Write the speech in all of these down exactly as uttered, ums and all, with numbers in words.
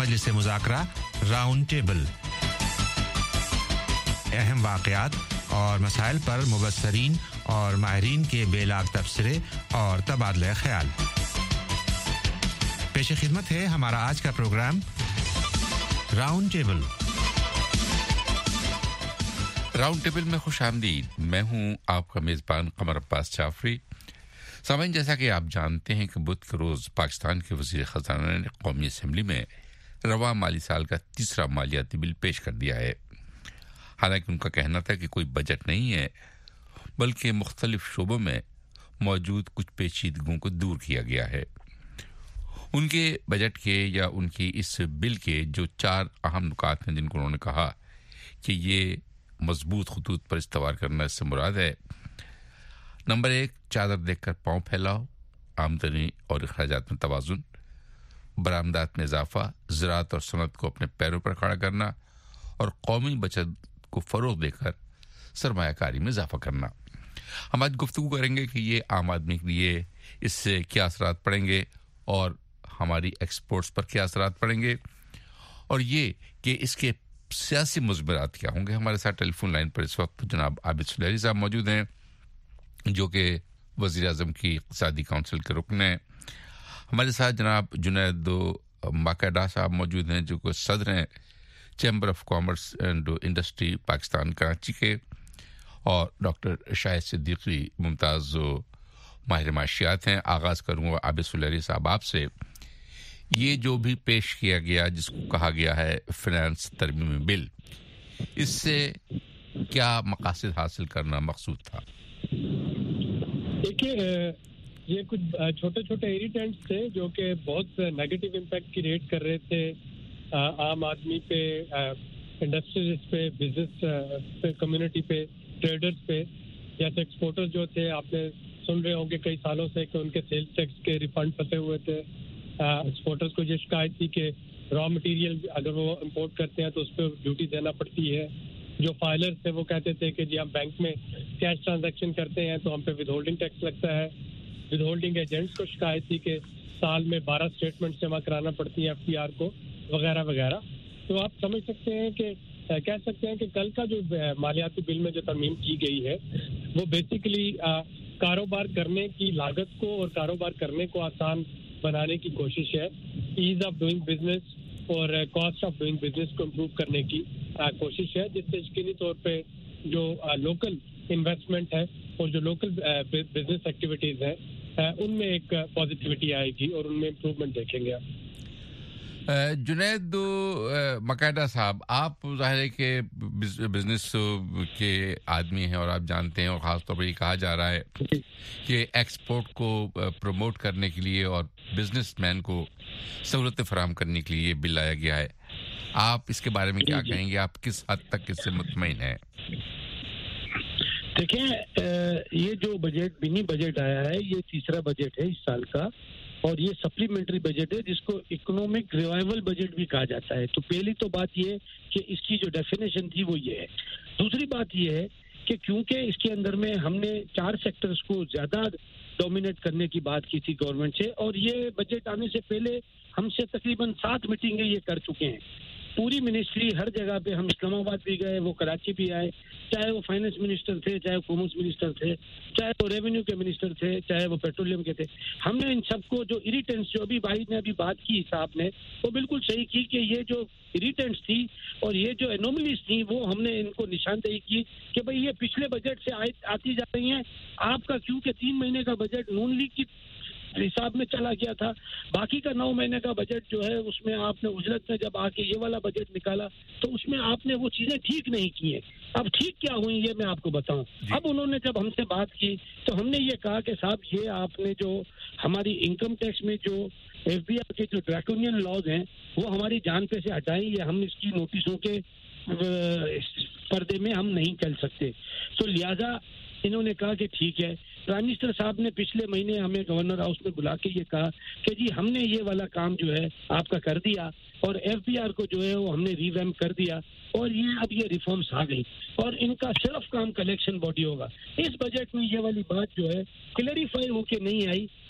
मजलिस मुज़ाकरा round table अहम वाक़यात और मसाइल पर मुबस्सरीन और माहिरीन के बेलाग तबसरे और तबादला ख्याल पेश खिदमत है हमारा आज का programme round table round table में खुशामदीद मैं हूं आपका मेज़बान कमर अब्बास जाफरी सामईन जैसा कि आप जानते हैं कि बुध के रोज़ पाकिस्तान के वज़ीर ख़ज़ाना ने कौमी असम्बली में रवा माली साल का तीसरा मालियाती बिल पेश कर दिया है हालांकि उनका कहना था कि कोई बजट नहीं है बल्कि मुख्तलिफ शोबों में मौजूद कुछ पेचीदगियों को दूर किया गया है उनके बजट के या उनकी इस बिल के जो चार अहम नुकात हैं जिनको उन्होंने कहा कि ये मजबूत खतूत पर इस्तवार करना इससे मुराद है नंबर एक चादर देखकर पांव फैलाओ आमदनी और अखराजात में तवाज़ुन बरामदात में इजाफा ज़राअत और सनत को अपने पैरों पर खड़ा करना और कौमी बचत को फ़रोग़ देकर सरमायाकारी में इजाफा करना हम आज गुफ्तगू करेंगे कि ये आम आदमी के लिए इससे क्या असरात पड़ेंगे और हमारी एक्सपोर्ट्स पर क्या असरात पड़ेंगे और ये कि इसके सियासी मुज़मरात क्या होंगे हमारे साथ टेलीफोन लाइन पर इस वक्त जनाब आबिद सुलैरी साहब मौजूद हैं जो कि वज़ीर आज़म की इक़्तिसादी काउंसिल के रुकन हैं हमारे साथ जनाब जुनैद माकाडा साहब मौजूद हैं जो कि सदर हैं chamber of commerce and industry Pakistan Karachi के और डॉक्टर शाहिद सिद्दीकी मुमताज़ माहिर माशियात हैं आगाज़ करूँगा आबिद सुलैरी साहब आपसे ये जो भी पेश किया गया जिसको कहा गया है फाइनेंस तरमीमी बिल इससे क्या मकासद हासिल करना मकसूद था देखिए ये कुछ छोटे छोटे इरिटेंट्स थे जो कि बहुत नेगेटिव इम्पैक्ट क्रिएट कर रहे थे आम आदमी पे इंडस्ट्रीज पे बिजनेस पे कम्युनिटी पे ट्रेडर्स पे जैसे एक्सपोर्टर्स जो थे आपने सुन रहे होंगे कई सालों से कि उनके सेल्स टैक्स के रिफंड फंसे हुए थे एक्सपोर्टर्स को ये शिकायत थी कि रॉ मटेरियल अगर वो इंपोर्ट करते हैं तो उस पर ड्यूटी देना पड़ती है जो फाइलर्स थे वो कहते थे कि जी हम बैंक में कैश ट्रांजैक्शन करते हैं तो हम पे विद होल्डिंग टैक्स लगता है विद होल्डिंग एजेंट्स को शिकायत थी कि साल में बारह स्टेटमेंट जमा कराना पड़ती हैं एफटीआर को वगैरह वगैरह तो आप समझ सकते हैं कि कह सकते हैं कि कल का जो मालियाती बिल में जो तरमीम की गई है वो बेसिकली कारोबार करने की लागत को और कारोबार करने को आसान बनाने की कोशिश है ईज ऑफ डूइंग बिजनेस और कॉस्ट ऑफ डूइंग बिजनेस को इम्प्रूव करने की आ, कोशिश है जिससे यकीनी तौर पे जो लोकल इन्वेस्टमेंट है और जो लोकल बिजनेस एक्टिविटीज़ हैं उनमें एक पॉजिटिविटी आएगी और उनमें इम्प्रूवमेंट देखेंगे आप जुनैद मकायदा साहब आप ज़ाहिर है कि बिजनेस के आदमी हैं और आप जानते हैं और ख़ास तौर पर ये कहा जा रहा है कि एक्सपोर्ट को प्रमोट करने के लिए और बिजनेसमैन को सहूलतें फराहम करने के लिए बिल लाया गया है आप इसके बारे में क्या कहेंगे आप किस हद तक इससे मुतमईन हैं देखिए ये जो बजट मिनी बजट आया है ये तीसरा बजट है इस साल का और ये सप्लीमेंट्री बजट है जिसको इकोनॉमिक रिवाइवल बजट भी कहा जाता है तो पहली तो बात ये कि इसकी जो डेफिनेशन थी वो ये है दूसरी बात ये है कि क्योंकि इसके अंदर में हमने चार सेक्टर्स को ज्यादा डोमिनेट करने की बात की थी गवर्नमेंट से और ये बजट आने से पहले हमसे तकरीबन सात मीटिंगें ये कर चुके हैं पूरी मिनिस्ट्री हर जगह पे हम इस्लामाबाद भी गए वो कराची भी आए चाहे वो फाइनेंस मिनिस्टर थे चाहे कॉमर्स मिनिस्टर थे चाहे वो रेवेन्यू के मिनिस्टर थे चाहे वो पेट्रोलियम के थे हमने इन सबको जो इरिटेंट्स जो अभी भाई ने अभी बात की साहब ने वो बिल्कुल सही की कि ये जो इरिटेंट्स थी और ये जो एनोमलीज थी वो हमने इनको निशानदेही की कि भाई ये पिछले बजट से आ, आती जा रही हैं आपका क्योंकि तीन महीने का बजट नून लीग की हिसाब में चला गया था बाकी का नौ महीने का बजट जो है उसमें आपने उजरत में जब आके ये वाला बजट निकाला तो उसमें आपने वो चीजें ठीक नहीं की है अब ठीक क्या हुई ये मैं आपको बताऊं अब उन्होंने जब हमसे बात की तो हमने ये कहा कि साहब ये आपने जो हमारी इनकम टैक्स में जो एफबीआई के जो ड्रैकोनियन लॉज हैं वो हमारी जान पे से हटाएं ये हम इसकी नोटिसों के पर्दे में हम नहीं चल सकते तो लिहाजा इन्होंने कहा कि ठीक है प्राइम मिनिस्टर साहब ने पिछले महीने हमें गवर्नर हाउस में बुला के ये कहा कि जी हमने ये वाला काम जो है आपका कर दिया और एफबीआर को जो है वो हमने रिवैम्प कर दिया और ये अब ये रिफॉर्म्स आ गई और इनका सिर्फ काम कलेक्शन बॉडी होगा इस बजट में ये वाली बात जो है क्लैरिफाई होके नहीं आई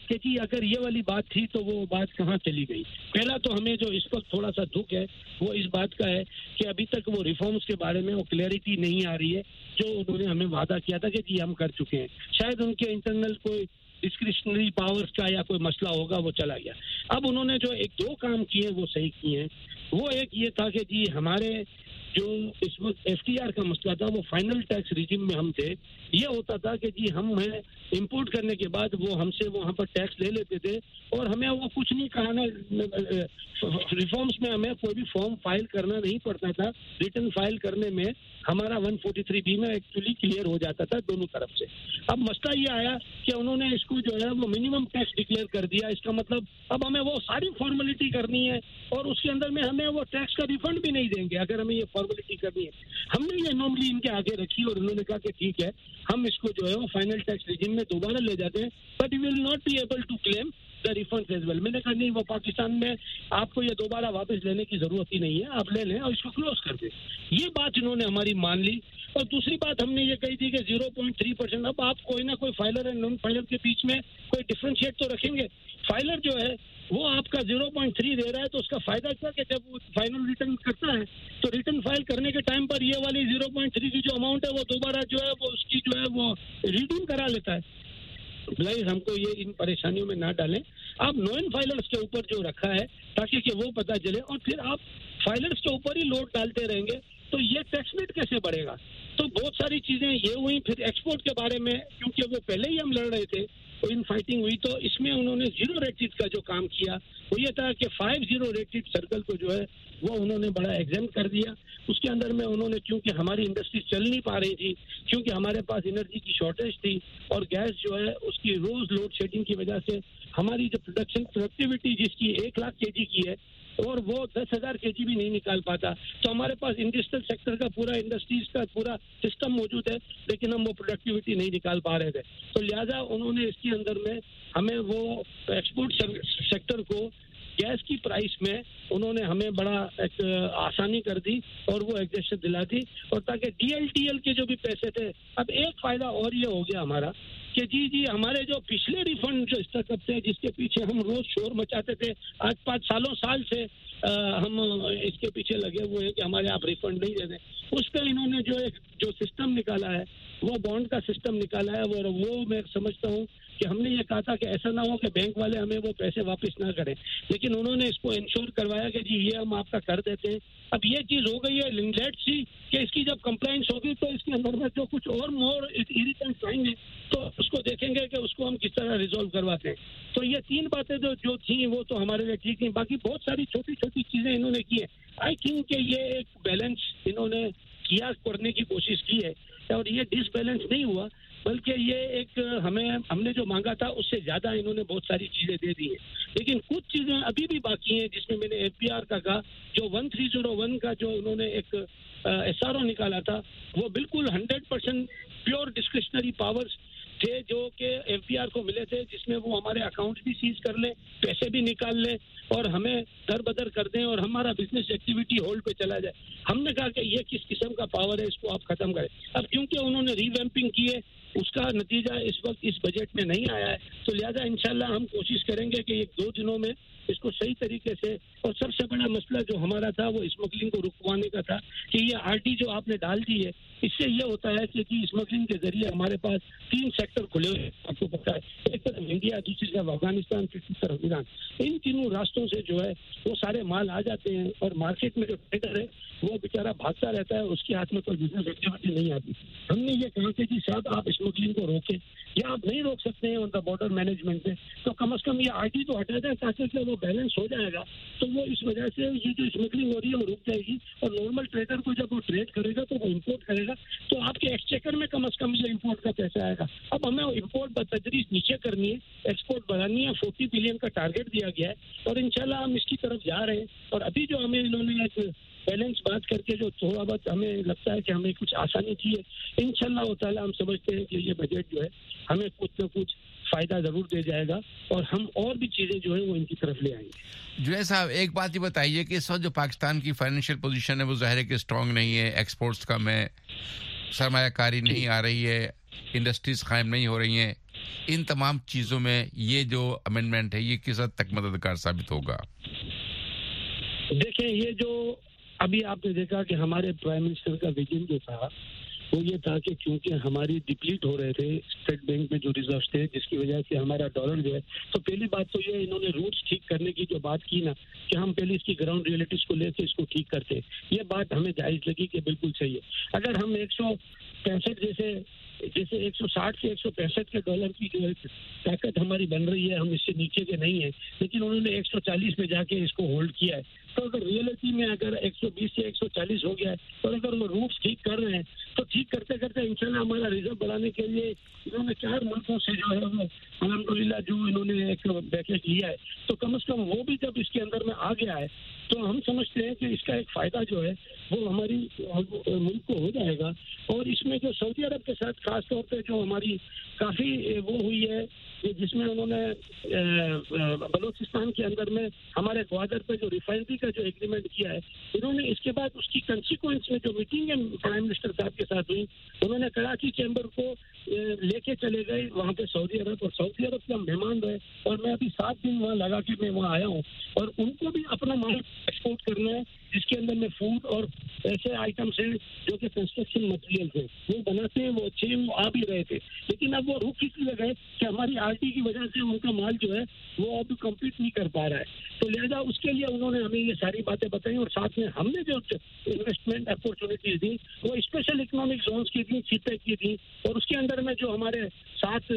کہ جی اگر یہ والی بات تھی تو وہ بات کہاں چلی گئی. پہلا تو ہمیں جو اس وقت تھوڑا سا دکھ ہے وہ اس بات کا ہے کہ ابھی تک وہ ریفارمز کے بارے میں وہ کلیئرٹی نہیں آ رہی ہے جو انہوں نے ہمیں وعدہ کیا تھا کہ جی ہم کر چکے ہیں. شاید ان کے انٹرنل کوئی ڈسکریشنری پاورز کا یا کوئی مسئلہ ہوگا, وہ چلا گیا. اب انہوں نے جو ایک دو کام کیے وہ صحیح کیے ہیں. وہ ایک یہ تھا کہ جی ہمارے جو اس وقت ایف ٹی آر کا مسئلہ تھا وہ فائنل ٹیکس ریجیم میں ہم تھے. یہ ہوتا تھا کہ جی ہم ہیں امپورٹ کرنے کے بعد وہ ہم سے وہاں پر ٹیکس لے لیتے تھے اور ہمیں وہ کچھ نہیں کہانا. ریفارمز میں ہمیں کوئی بھی فارم فائل کرنا نہیں پڑتا تھا. ریٹرن فائل کرنے میں ہمارا ون فورٹی تھری بی میں ایکچولی کلیئر ہو جاتا تھا دونوں طرف سے. اب مسئلہ یہ آیا کہ انہوں نے اس کو جو ہے وہ منیمم ٹیکس ڈکلیئر کر دیا. اس کا مطلب اب ہمیں وہ ساری فارمیلٹی کرنی ہے اور اس کے اندر میں ہمیں وہ ٹیکس کا ریفنڈ بھی نہیں دیں گے اگر ہمیں یہ فارمیلٹی کرنی ہے. ہم نے یہ نارملی ان کے آگے رکھی اور انہوں نے کہا کہ ٹھیک ہے ہم اس کو جو ہے وہ فائنل ٹیکس ریجیم میں دوبارہ لے جاتے ہیں, but you will not be able to claim the refund as well. میں نے کہا نہیں, وہ پاکستان میں آپ کو یہ دوبارہ واپس لینے کی ضرورت ہی نہیں ہے, آپ لے لیں اور اس کو کلوز کر دیں. یہ بات انہوں نے ہماری مان لی. اور دوسری بات ہم نے یہ کہی تھی کہ زیرو پوائنٹ تھری پرسینٹ اب آپ کوئی نہ کوئی فائلر اینڈ نان فائلر کے بیچ میں کوئی ڈفرینشیٹ تو رکھیں گے. فائلر جو ہے وہ آپ کا زیرو پوائنٹ تھری دے رہا ہے تو اس کا فائدہ کیا کہ جب وہ فائنل ریٹرن کرتا ہے تو ریٹرن فائل کرنے کے ٹائم پر یہ والی زیرو پوائنٹ تھری کی جو اماؤنٹ ہے وہ دوبارہ جو ہے وہ اس کی جو ہے وہ ریڈیم کرا لیتا ہے. پلیز ہم کو یہ ان پریشانیوں میں نہ ڈالیں. آپ نان فائلرز کے اوپر جو رکھا ہے تاکہ کہ وہ پتہ چلے, اور پھر آپ فائلرز کے اوپر ہی لوڈ ڈالتے رہیں گے تو یہ ٹیکس ریٹ کیسے بڑھے گا. تو بہت ساری چیزیں یہ ہوئی. پھر ایکسپورٹ کے بارے میں کیونکہ وہ پہلے ہی ہم لڑ رہے تھے تو ان فائٹنگ ہوئی تو اس میں انہوں نے زیرو ریٹڈ کا جو کام کیا وہ یہ تھا کہ فائیو زیرو ریٹڈ سرکل کو جو ہے وہ انہوں نے بڑا ایگزام کر دیا. اس کے اندر میں انہوں نے کیونکہ ہماری انڈسٹری چل نہیں پا رہی تھی, کیونکہ ہمارے پاس انرجی کی شارٹیج تھی اور گیس جو ہے اس کی روز لوڈ شیڈنگ کی وجہ سے ہماری جو پروڈکشن پروڈکٹیوٹی جس کی ایک لاکھ کے جی کی ہے اور وہ دس ہزار کے جی بھی نہیں نکال پاتا. تو ہمارے پاس انڈسٹریل سیکٹر کا پورا انڈسٹریز کا پورا سسٹم موجود ہے لیکن ہم وہ پروڈکٹیوٹی نہیں نکال پا رہے تھے. تو لہٰذا انہوں نے اس کے اندر میں ہمیں وہ ایکسپورٹ سیکٹر کو گیس کی پرائس میں انہوں نے ہمیں بڑا ایک آسانی کر دی اور وہ ایگزیشن دلا دی. اور تاکہ ڈی ایل ٹی ایل کے جو بھی پیسے تھے, اب ایک فائدہ اور یہ ہو گیا ہمارا کہ جی جی ہمارے جو پچھلے ریفنڈ جو اسٹارٹ اپ تھے جس کے پیچھے ہم روز شور مچاتے تھے, آج پانچ سالوں سال سے ہم اس کے پیچھے لگے ہوئے ہیں کہ ہمارے آپ ریفنڈ نہیں دے دیں, اس کا انہوں نے جو ایک جو سسٹم نکالا ہے وہ بانڈ کا سسٹم نکالا ہے. اور وہ میں سمجھتا ہوں کہ ہم نے یہ کہا تھا کہ ایسا نہ ہو کہ بینک والے ہمیں وہ پیسے واپس نہ کریں, لیکن انہوں نے اس کو انشور کروایا کہ جی یہ ہم آپ کا کر دیتے ہیں. اب یہ چیز ہو گئی ہے. لیٹ سی کہ اس کی جب کمپلائنس ہوگی تو اس کے اندر میں جو کچھ اور مور ایریٹنٹس آئیں گے تو اس کو دیکھیں گے کہ اس کو ہم کس طرح ریزالو کرواتے ہیں. تو یہ تین باتیں جو جو تھیں وہ تو ہمارے لیے ٹھیک ہیں. باقی بہت ساری چھوٹی چھوٹی چیزیں انہوں نے کی ہیں. آئی تھنک کہ یہ ایک بیلنس انہوں نے کیا کرنے کی کوشش کی ہے اور یہ ڈس بیلنس نہیں ہوا بلکہ یہ ایک ہمیں ہم نے جو مانگا تھا اس سے زیادہ انہوں نے بہت ساری چیزیں دے دی ہیں. لیکن کچھ چیزیں ابھی بھی باقی ہیں جس میں میں نے ایف پی آر کا کہا جو ون تھری زیرو ون کا جو انہوں نے ایک ایس آر او نکالا تھا وہ بالکل hundred percent pure discretionary powers تھے جو کہ ایف پی آر کو ملے تھے, جس میں وہ ہمارے اکاؤنٹ بھی سیز کر لیں, پیسے بھی نکال لیں اور ہمیں در بدر کر دیں اور ہمارا بزنس ایکٹیویٹی ہولڈ پہ چلا جائے. ہم نے کہا کہ یہ کس قسم کا پاور ہے, اس کو آپ ختم کریں. اب کیونکہ انہوں نے ری ویمپنگ کی ہے اس کا نتیجہ اس وقت اس بجٹ میں نہیں آیا ہے تو لہذا انشاءاللہ ہم کوشش کریں گے کہ ایک دو دنوں میں اس کو صحیح طریقے سے. اور سب سے بڑا مسئلہ جو ہمارا تھا وہ اسمگلنگ کو رکوانے کا تھا کہ یہ آر ٹی جو آپ نے ڈال دی ہے اس سے یہ ہوتا ہے کہ اسمگلنگ کے ذریعے ہمارے پاس تین سیکٹر کھلے ہوئے آپ کو پتا ہے, ایک طرف انڈیا, دوسری طرف افغانستان, تیسری طرف ایران. ان تینوں راستوں سے جو ہے وہ سارے مال آ جاتے ہیں اور مارکیٹ میں جو ٹریڈر ہے وہ بیچارہ بھاگتا رہتا ہے, اس کے ہاتھ میں کوئی بزنس ایکٹیویٹی نہیں آتی. ہم نے یہ کہا کہ جی صاحب آپ اسمگلنگ کو روکیں یا آپ نہیں روک سکتے ہیں آن دا بارڈر مینجمنٹ میں تو کم از کم یہ آر ٹی تو ہٹا دیں تاکہ کہ وہ بیلنس ہو جائے گا. تو وہ اس وجہ سے یہ جو اسمگلنگ ہو رہی ہے وہ رک جائے گی اور نارمل ٹریڈر کو جب وہ ٹریڈ کرے گا تو وہ امپورٹ کرے گا تو آپ کے ایکسچیکر میں کم از کم یہ امپورٹ کا پیسہ آئے گا. اب ہمیں امپورٹ بتدریج نیچے کرنی ہے, ایکسپورٹ بڑھانی ہے. فورٹی بلین کا ٹارگیٹ دیا گیا ہے اور انشاءاللہ ہم اس کی طرف جا رہے ہیں. اور ابھی جو ہمیں انہوں نے ایک بیلنس بات کر کے جو تھوڑا بہت ہمیں لگتا ہے کہ ہمیں کچھ آسانی کی ہے, انشاءاللہ تعالی ہم سمجھتے ہیں کہ یہ بجٹ جو ہے ہمیں کچھ نہ کچھ فائدہ ضرور دے جائے گا اور ہم اور بھی چیزیں جو ہیں وہ ان کی طرف لے آئیں گے. جو صاحب ایک بات یہ بتائیے کہ اس وقت جو پاکستان کی فائنینشیل پوزیشن ہے وہ ظاہر ہے کہ اسٹرانگ نہیں ہے, ایکسپورٹس کا میں سرمایہ کاری نہیں آ رہی ہے, انڈسٹریز قائم نہیں ہو رہی ہیں, ان تمام چیزوں میں یہ جو امینڈمنٹ ہے یہ کس حد تک مددگار ثابت ہوگا؟ دیکھیں یہ جو ابھی آپ نے دیکھا کہ ہمارے پرائم منسٹر کا ویژن جو تھا وہ یہ تھا کہ کیونکہ ہماری ڈپلیٹ ہو رہے تھے اسٹیٹ بینک میں جو ریزروز تھے جس کی وجہ سے ہمارا ڈالر جو ہے، تو پہلی بات تو یہ انہوں نے روٹس ٹھیک کرنے کی جو بات کی نا کہ ہم پہلے اس کی گراؤنڈ ریئلٹیز کو لے کے اس کو ٹھیک کرتے، یہ بات ہمیں جائز لگی کہ بالکل صحیح ہے۔ اگر ہم ایک سو پینسٹھ جیسے جیسے ایک سو ساٹھ سے ایک سو پینسٹھ کے ڈالر کی جو ہے طاقت ہماری بن رہی ہے، ہم اس سے نیچے کے نہیں ہیں، لیکن انہوں نے ایک سو چالیس میں جا کے اس کو ہولڈ کیا ہے، تو اگر ریئلٹی میں اگر ایک سو بیس سے ایک سو چالیس ہو گیا ہے اور اگر وہ روٹس ٹھیک کر رہے ہیں تو ٹھیک کرتے کرتے انشاءاللہ ہمارا ریزرو بڑھانے کے لیے انہوں نے چار ملکوں سے جو ہے وہ الحمدللہ جو انہوں نے ایک پیکیج لیا ہے، تو کم از کم وہ بھی جب اس کے اندر میں آ گیا ہے تو ہم سمجھتے ہیں کہ اس کا ایک فائدہ جو ہے وہ ہماری ملک کو ہو جائے گا۔ اور اس میں جو سعودی عرب کے ساتھ خاص طور پہ جو ہماری کافی وہ ہوئی ہے کہ جس میں انہوں نے بلوچستان کے اندر میں ہمارے گوادر پہ جو ریفائنری کا جو ایگریمنٹ کیا ہے، انہوں نے اس کے بعد اس کی کنسیکوینس میں جو میٹنگ ہے پرائم منسٹر صاحب کے ساتھ ہوئی، انہوں نے کراچی چیمبر کو لے کے چلے گئے وہاں پہ سعودی عرب، اور سعودی عرب کا مہمان رہے، اور میں ابھی سات دن وہاں لگا کے میں وہاں آیا ہوں، اور ان کو بھی اپنا مال ایکسپورٹ کرنا ہے جس کے اندر میں فوڈ اور ایسے آئٹمس ہیں جو کہ کنسٹرکشن مٹیریل ہیں، وہ بناتے ہیں، وہ اچھے وہ آ بھی رہے تھے، لیکن اب وہ رک اس لیے گئے کہ ہماری آر ٹی کی وجہ سے ان کا مال جو ہے وہ اب کمپلیٹ نہیں کر پا رہا ہے، تو لہذا اس کے لیے انہوں نے ہمیں یہ ساری باتیں بتائی، اور ساتھ میں ہم نے جو انویسٹمنٹ اپورچونیٹیز دی وہ اسپیشل اکنامک زونس کی تھی، سی پیک کی تھی، اور اس کے اندر میں جو ہمارے سات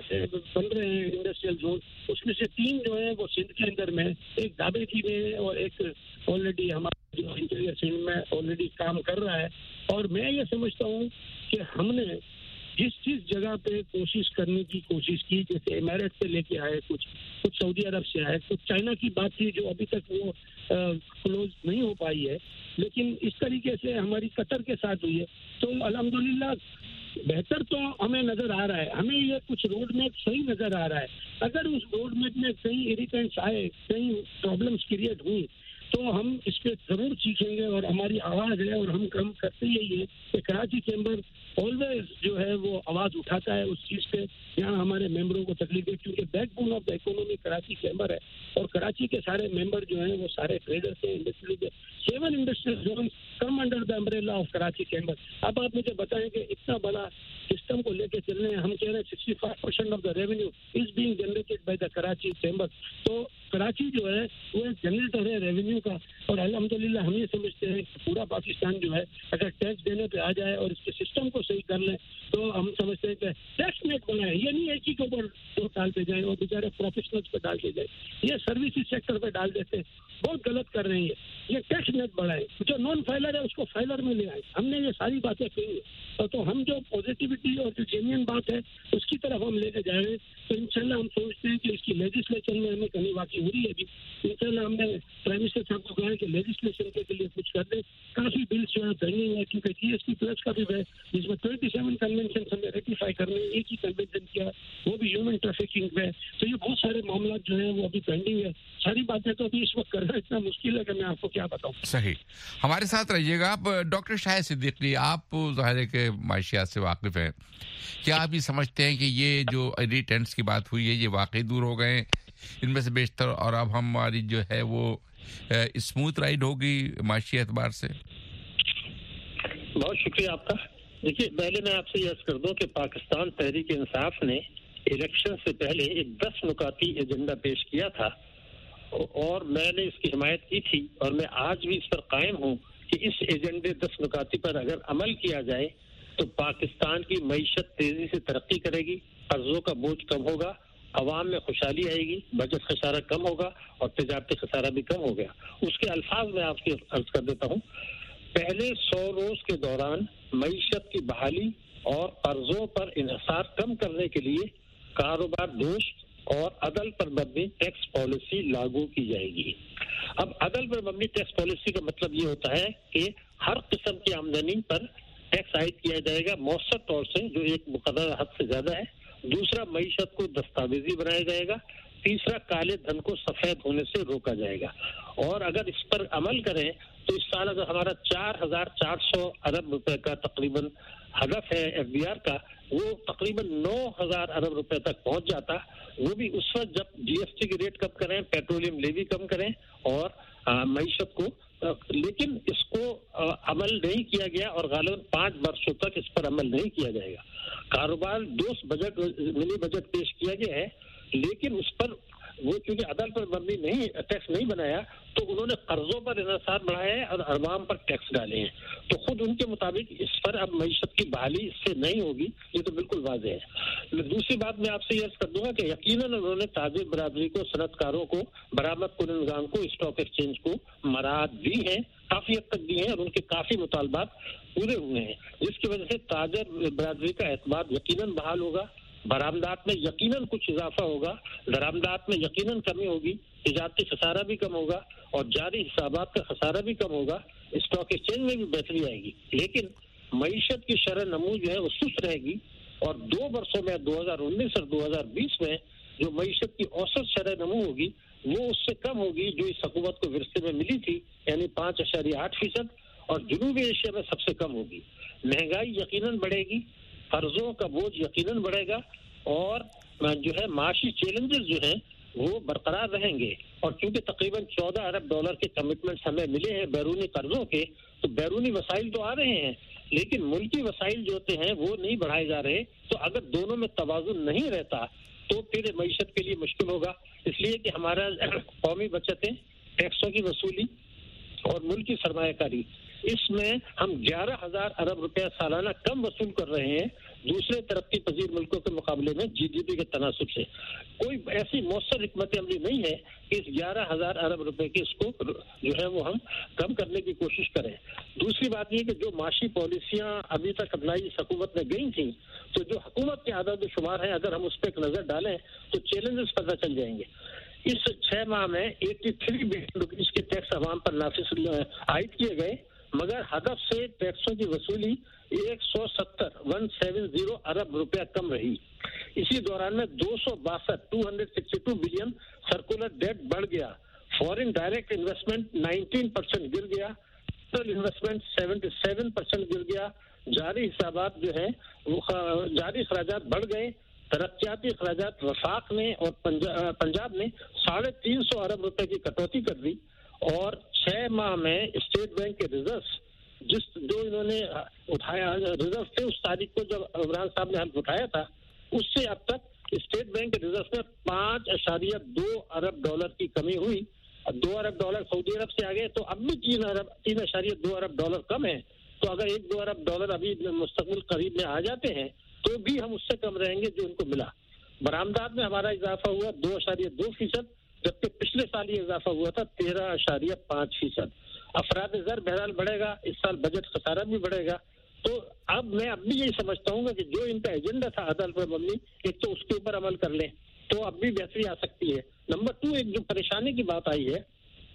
بن رہے ہیں انڈسٹریل زون، اس میں سے تین جو ہے وہ سندھ کے اندر میں، ایک دھابے کی میں، اور ایک آلریڈی ہمارا جو انٹیریئر سندھ میں آلریڈی کام کر رہا ہے۔ اور میں یہ سمجھتا ہوں کہ ہم نے جس جس جگہ پہ کوشش کرنے کی کوشش کی، جیسے امارات سے لے کے آئے، کچھ کچھ سعودی عرب سے آئے، کچھ چائنا کی بات تھی جو ابھی تک وہ کلوز نہیں ہو پائی ہے، لیکن اس طریقے سے ہماری قطر کے ساتھ ہوئی ہے، تو الحمدللہ بہتر تو ہمیں نظر آ رہا ہے، ہمیں یہ کچھ روڈ میپ صحیح نظر آ رہا ہے۔ اگر اس روڈ میپ میں کئی اریٹینٹس آئے، کئی پرابلمس کریٹ ہوئی، تو ہم اس پہ ضرور سیکھیں گے، اور ہماری آواز ہے، اور ہم کام کرتے یہی ہے کہ کراچی چیمبر آلویز جو ہے وہ آواز اٹھاتا ہے اس چیز پہ جہاں ہمارے ممبروں کو تکلیف ہے، کیونکہ backbone of the economy Karachi chamber ہے، اور کراچی کے سارے ممبر جو ہیں وہ سارے ٹریڈرس ہیں، انڈسٹریز ہیں، seven industrial zone come under the umbrella of Karachi chamber. اب آپ مجھے بتائیں کہ اتنا بڑا سسٹم کو لے کے چل رہے ہیں، ہم کہہ رہے ہیں sixty five percent of the revenue is being generated by the Karachi chamber, تو کراچی جو ہے وہ ایک جنریٹر ہے ریونیو کا، اور الحمدللہ ہم یہ سمجھتے ہیں کہ پورا پاکستان جو ہے اگر ٹیکس دینے پہ آ جائے اور اس کے سسٹم کو صحیح کر لیں تو ہم سمجھتے ہیں کہ ٹیکس نیٹ بنائے، یہ نہیں ہے کہ اوپر وہ ڈالتے جائیں اور بیچارے پروفیشنلز پہ ڈالتے جائیں، یہ سروسز سیکٹر پہ ڈال دیتے ہیں، بہت غلط کر رہے ہیں، یہ ٹیکس نیٹ بڑھائے، جو نان فائلر ہے اس کو فائلر میں لے آئے، ہم نے یہ ساری باتیں کہی ہیں، تو ہم جو پازیٹیوٹی اور جو جینوئن بات ہے اس کی طرف ہم لے کے جائیں گے، تو انشاءاللہ ہم سوچتے ہیں کہ اس کی لیجسلیشن میں ہمیں کمی واقعی ہو رہی ہے ابھی، انشاءاللہ ہم نے پرائم منسٹر صاحب کو کہا ہے کہ لیجسلیشن کے لیے کچھ کر دیں، کافی بلس جو ہے پینڈنگ ہے، کیونکہ جی ایس ٹی پلس کا بھی ہے جس میں ٹوئنٹی سیون کنونشن ہمیں ریٹیفائی کرنے، ایک ہی کنونشن کیا وہ بھی ہیومن ٹریفکنگ پہ، تو یہ بہت سارے معاملات جو ہیں وہ ابھی پینڈنگ ہے، ساری باتیں تو ابھی اس وقت کرنا اتنا مشکل ہے کہ میں آپ کو کیا بتاؤں۔ صحیح، ہمارے ساتھ رہیے گا آپ ڈاکٹر شاہد صدیقی، آپ ظاہر ہے کہ معاشیات سے واقف ہیں، کیا آپ یہ سمجھتے ہیں کہ یہ جو اریٹینٹس کی بات ہوئی ہے یہ واقعی دور ہو گئے ان میں سے بیشتر، اور اب ہماری جو ہے وہ اسموتھ رائڈ ہوگی معاشی اعتبار سے؟ بہت شکریہ آپ کا۔ دیکھیے پہلے میں آپ سے یہ عرض کر دوں کہ پاکستان تحریک انصاف نے الیکشن سے پہلے ایک دس نکاتی ایجنڈا پیش کیا تھا، اور میں نے اس کی حمایت کی تھی، اور میں آج بھی اس پر قائم ہوں کہ اس ایجنڈے دس نکاتی پر اگر عمل کیا جائے تو پاکستان کی معیشت تیزی سے ترقی کرے گی، قرضوں کا بوجھ کم ہوگا، عوام میں خوشحالی آئے گی، بجٹ خسارہ کم ہوگا، اور تجارتی خسارہ بھی کم ہو گیا۔ اس کے الفاظ میں آپ کو عرض کر دیتا ہوں، پہلے سو روز کے دوران معیشت کی بحالی اور قرضوں پر انحصار کم کرنے کے لیے کاروبار دوش اور عدل پر مبنی ٹیکس پالیسی لاگو کی جائے گی۔ اب عدل پر مبنی ٹیکس پالیسی کا مطلب یہ ہوتا ہے کہ ہر قسم کی آمدنی پر ٹیکس عائد کیا جائے گا مؤثر طور سے، جو ایک مقررہ حد سے زیادہ ہے۔ دوسرا، معیشت کو دستاویزی بنایا جائے گا۔ تیسرا، کالے دھن کو سفید ہونے سے روکا جائے گا، اور اگر اس پر عمل کریں تو اس سال اگر ہمارا چار ہزار چار سو ارب روپے کا تقریباً ہدف ہے ایف بی آر کا، وہ تقریباً نو ہزار ارب روپے تک پہنچ جاتا، وہ بھی اس وقت جب جی ایس ٹی کی ریٹ کم کریں، پیٹرولیم لیوی کم کریں اور معیشت کو، لیکن اس کو عمل نہیں کیا گیا اور غالباً پانچ برسوں تک اس پر عمل نہیں کیا جائے گا۔ کاروبار دوست بجٹ منی بجٹ پیش کیا گیا ہے، لیکن اس پر وہ چونکہ عدالت پر مبنی نہیں ٹیکس نہیں بنایا تو انہوں نے قرضوں پر انحصار بڑھایا ہے اور عوام پر ٹیکس ڈالے ہیں، تو خود ان کے مطابق اس پر اب معیشت کی بحالی اس سے نہیں ہوگی، یہ تو بالکل واضح ہے۔ دوسری بات میں آپ سے یہ عرض کر دوں گا کہ یقیناً انہوں نے تاجر برادری کو، صنعت کاروں کو، برآمد کنندگان کو، اسٹاک ایکسچینج کو مراعات دی ہیں، کافی حد تک دی ہیں اور ان کے کافی مطالبات پورے ہوئے ہیں، جس کی وجہ سے تاجر برادری کا اعتماد یقیناً بحال ہوگا، برآمدات میں یقیناً کچھ اضافہ ہوگا، درآمدات میں یقیناً کمی ہوگی، تجارتی خسارہ بھی کم ہوگا اور جاری حسابات کا خسارہ بھی کم ہوگا، اسٹاک ایکسچینج میں بھی بہتری آئے گی، لیکن معیشت کی شرح نمو جو ہے وہ سست رہے گی اور دو برسوں میں دو ہزار انیس اور دو ہزار بیس میں جو معیشت کی اوسط شرح نمو ہوگی وہ اس سے کم ہوگی جو اس حکومت کو ورثے میں ملی تھی، یعنی پانچ اشاریہ آٹھ فیصد، اور جنوبی ایشیا میں سب سے کم ہوگی۔ مہنگائی یقیناً بڑھے گی، قرضوں کا بوجھ یقیناً بڑھے گا اور جو ہے معاشی چیلنجز جو ہیں وہ برقرار رہیں گے، اور چونکہ تقریباً چودہ ارب ڈالر کے کمٹمنٹس ہمیں ملے ہیں بیرونی قرضوں کے، تو بیرونی وسائل تو آ رہے ہیں لیکن ملکی وسائل جو ہوتے ہیں وہ نہیں بڑھائے جا رہے، تو اگر دونوں میں توازن نہیں رہتا تو پھر معیشت کے لیے مشکل ہوگا، اس لیے کہ ہمارا قومی بچتیں، ٹیکسوں کی وصولی اور ملکی سرمایہ کاری، اس میں ہم گیارہ ہزار ارب روپیہ سالانہ کم وصول کر رہے ہیں دوسرے ترقی پذیر ملکوں کے مقابلے میں جی ڈی پی کے تناسب سے۔ کوئی ایسی مؤثر حکمت عملی نہیں ہے کہ اس گیارہ ہزار ارب روپے کے اس کو جو ہے وہ ہم کم کرنے کی کوشش کریں۔ دوسری بات یہ کہ جو معاشی پالیسیاں ابھی تک اپنائی اس حکومت میں گئی تھیں، تو جو حکومت کے اعداد و شمار ہیں اگر ہم اس پہ ایک نظر ڈالیں تو چیلنجز پتہ چل جائیں گے۔ اس چھ ماہ میں ایٹی تھری بلین روپیز کے ٹیکس عوام پر نافذ عائد کیے گئے، مگر ہدف سے ٹیکسوں کی وصولی ایک سو ستر ون سیون زیرو ارب روپیہ کم رہی۔ اسی دوران میں دو سو باسٹھ two hundred sixty two billion circular debt بڑھ گیا، foreign direct investment nineteen percent گر گیا، total investment seventy seven percent گر گیا، جاری حسابات جو ہیں وہ جاری اخراجات بڑھ گئے، ترقیاتی اخراجات وفاق نے اور پنجاب نے ساڑھے تین سو ارب روپے کی کٹوتی کر دی، اور چھ ماہ میں اسٹیٹ بینک کے ریزرو جس جو انہوں نے اٹھایا ریزرو تھے اس تاریخ کو جب عمران صاحب نے حلف اٹھایا تھا، اس سے اب تک اسٹیٹ بینک کے ریزرو میں پانچ اشاریہ دو ارب ڈالر کی کمی ہوئی، دو ارب ڈالر سعودی عرب سے آگے تو اب بھی تین ارب تین اشاریہ دو ارب ڈالر کم ہے، تو اگر ایک دو ارب ڈالر ابھی مستقبل قریب میں آ جاتے ہیں تو بھی ہم اس سے کم رہیں گے جو ان کو ملا۔ برآمدات میں ہمارا اضافہ ہوا دو اشاریہ دو فیصد، جبکہ پچھلے سال یہ اضافہ ہوا تھا تیرہ اشاریہ پانچ فیصد۔ افراد زر بہرحال بڑھے گا، اس سال بجٹ خسارہ بھی بڑھے گا، تو اب میں اب بھی یہی سمجھتا ہوں گا کہ جو ان کا ایجنڈا تھا عدالت پر مبنی، ایک تو اس کے اوپر عمل کر لیں تو اب بھی بہتری آ سکتی ہے۔ نمبر ٹو، ایک جو پریشانی کی بات آئی ہے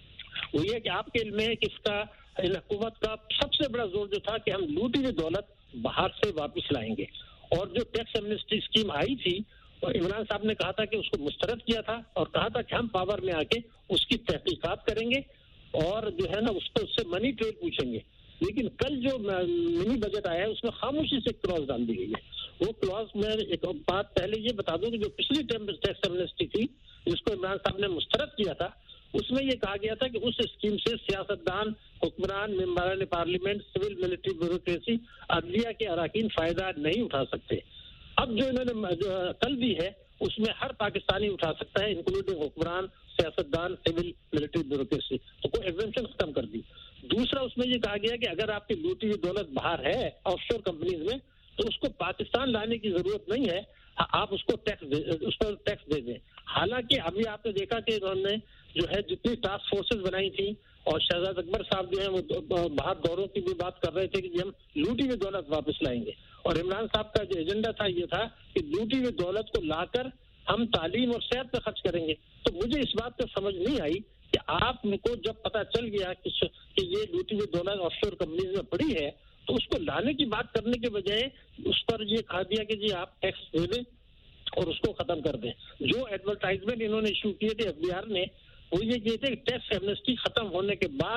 وہ یہ کہ آپ کے علم میں کہ اس کا ان حکومت کا سب سے بڑا زور جو تھا کہ ہم لوٹی ہوئی دولت باہر سے واپس لائیں گے، اور جو ٹیکس ایمنسٹی اسکیم آئی تھی اور عمران صاحب نے کہا تھا کہ اس کو مسترد کیا تھا اور کہا تھا کہ ہم پاور میں آ کے اس کی تحقیقات کریں گے اور جو ہے نا اس کو اس سے منی ٹریل پوچھیں گے، لیکن کل جو منی بجٹ آیا ہے اس میں خاموشی سے کلاز ڈال دی گئی ہے۔ وہ کلاز میں ایک بات پہلے یہ بتا دوں کہ جو پچھلی ٹیکس ایمنسٹی تھی جس کو عمران صاحب نے مسترد کیا تھا، اس میں یہ کہا گیا تھا کہ اس اسکیم سے سیاستدان، حکمران، ممبران پارلیمنٹ، سول ملٹری بیوروکریسی، عدلیہ کے اراکین فائدہ نہیں اٹھا سکتے۔ اب جو انہوں نے جو کل دی ہے اس میں ہر پاکستانی اٹھا سکتا ہے، انکلوڈنگ حکمران، سیاستدان، سول ملٹری بیوروکریسی، تو کوئی ایگزمپشن ختم کر دی۔ دوسرا اس میں یہ کہا گیا کہ اگر آپ کی لوٹی ہوئی دولت باہر ہے آف شور کمپنیز میں تو اس کو پاکستان لانے کی ضرورت نہیں ہے، آپ اس کو ٹیکس اس پر ٹیکس دے دیں۔ حالانکہ ابھی آپ نے دیکھا کہ انہوں نے جو ہے جتنی ٹاسک فورسز بنائی تھی اور شہزاد اکبر صاحب جو ہیں وہ باہر دوروں کی بھی بات کر رہے تھے کہ ہم لوٹی ہوئی دولت واپس لائیں گے، اور عمران صاحب کا جو ایجنڈا تھا یہ تھا کہ لوٹی ہوئی دولت کو لا کر ہم تعلیم اور صحت پہ خرچ کریں گے۔ تو مجھے اس بات پہ سمجھ نہیں آئی کہ آپ کو جب پتہ چل گیا کہ یہ لوٹی ہوئی دولت آف شور کمپنیز میں پڑی ہے تو اس کو لانے کی بات کرنے کے بجائے اس پر یہ کہا دیا کہ جی آپ ٹیکس دے دیں اور اس کو ختم کر دیں۔ جو ایڈورٹائزمنٹ انہوں نے ایشو کیے تھے ایف بی آر نے وہ یہ کہتے ہیں کہ ٹیکس ایمنسٹی ختم ہونے کے بعد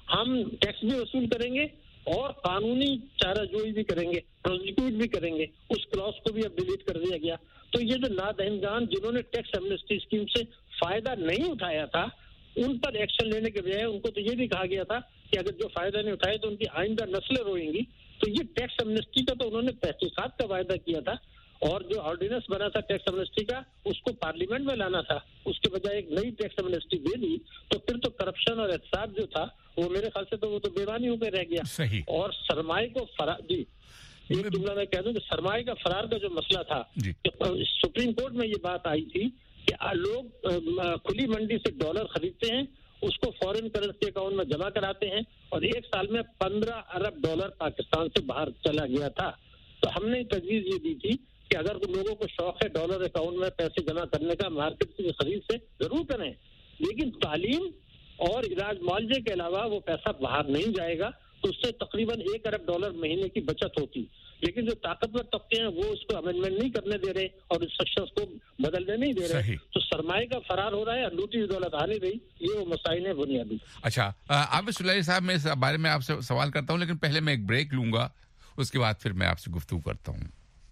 ہم ٹیکس بھی وصول کریں گے اور قانونی چارہ جوئی بھی کریں گے, پروزیکیوٹ بھی کریں گے. اس کلاس کو بھی اب ڈیلیٹ کر دیا گیا. تو یہ جو نادہندگان جنہوں نے ٹیکس ایمنسٹی اسکیم سے فائدہ نہیں اٹھایا تھا, ان پر ایکشن لینے کے بجائے ان کو تو یہ بھی کہا گیا تھا کہ اگر جو فائدہ نہیں اٹھائے تو ان کی آئندہ نسلیں روئیں گی. تو یہ ٹیکس ایمنسٹی کا تو انہوں نے تحقیقات کا وعدہ کیا تھا, اور جو آرڈیننس بنا تھا ٹیکس ایمنسٹی کا اس کو پارلیمنٹ میں لانا تھا, اس کے بجائے ایک نئی ٹیکس ایمنسٹی دے دی. تو پھر تو کرپشن اور احتساب جو تھا وہ میرے خیال سے تو وہ تو بیمانی ہو کے رہ گیا. صحیح. اور سرمائے کو فرا جی ایک جملہ میں کہہ دوں کہ سرمائے کا فرار کا جو مسئلہ تھا جی. کہ سپریم کورٹ میں یہ بات آئی تھی کہ لوگ کھلی منڈی سے ڈالر خریدتے ہیں, اس کو فورن کرنسی اکاؤنٹ میں جمع کراتے ہیں, اور ایک سال میں پندرہ ارب ڈالر پاکستان سے باہر چلا گیا تھا. تو ہم نے تجویز یہ دی تھی کہ اگر لوگوں کو شوق ہے ڈالر اکاؤنٹ میں پیسے جمع کرنے کا, مارکیٹ کی خرید سے ضرور کریں, لیکن تعلیم اور علاج معالجے کے علاوہ وہ پیسہ باہر نہیں جائے گا. تو اس سے تقریباً ایک ارب ڈالر مہینے کی بچت ہوتی. لیکن جو طاقتور طبقے ہیں وہ اس کو امینڈمنٹ نہیں کرنے دے رہے اور انسٹرکشنز کو بدلنے نہیں دے رہے. تو سرمایہ کا فرار ہو رہا ہے, لوٹی ہوئی دولت آ نہیں رہی. یہ وہ مسائل ہیں بنیادی. اچھا عابد سلیلانی صاحب, میں اس بارے میں آپ سے سوال کرتا ہوں, لیکن پہلے میں ایک بریک لوں گا, اس کے بعد پھر میں آپ سے گفتگو کرتا ہوں.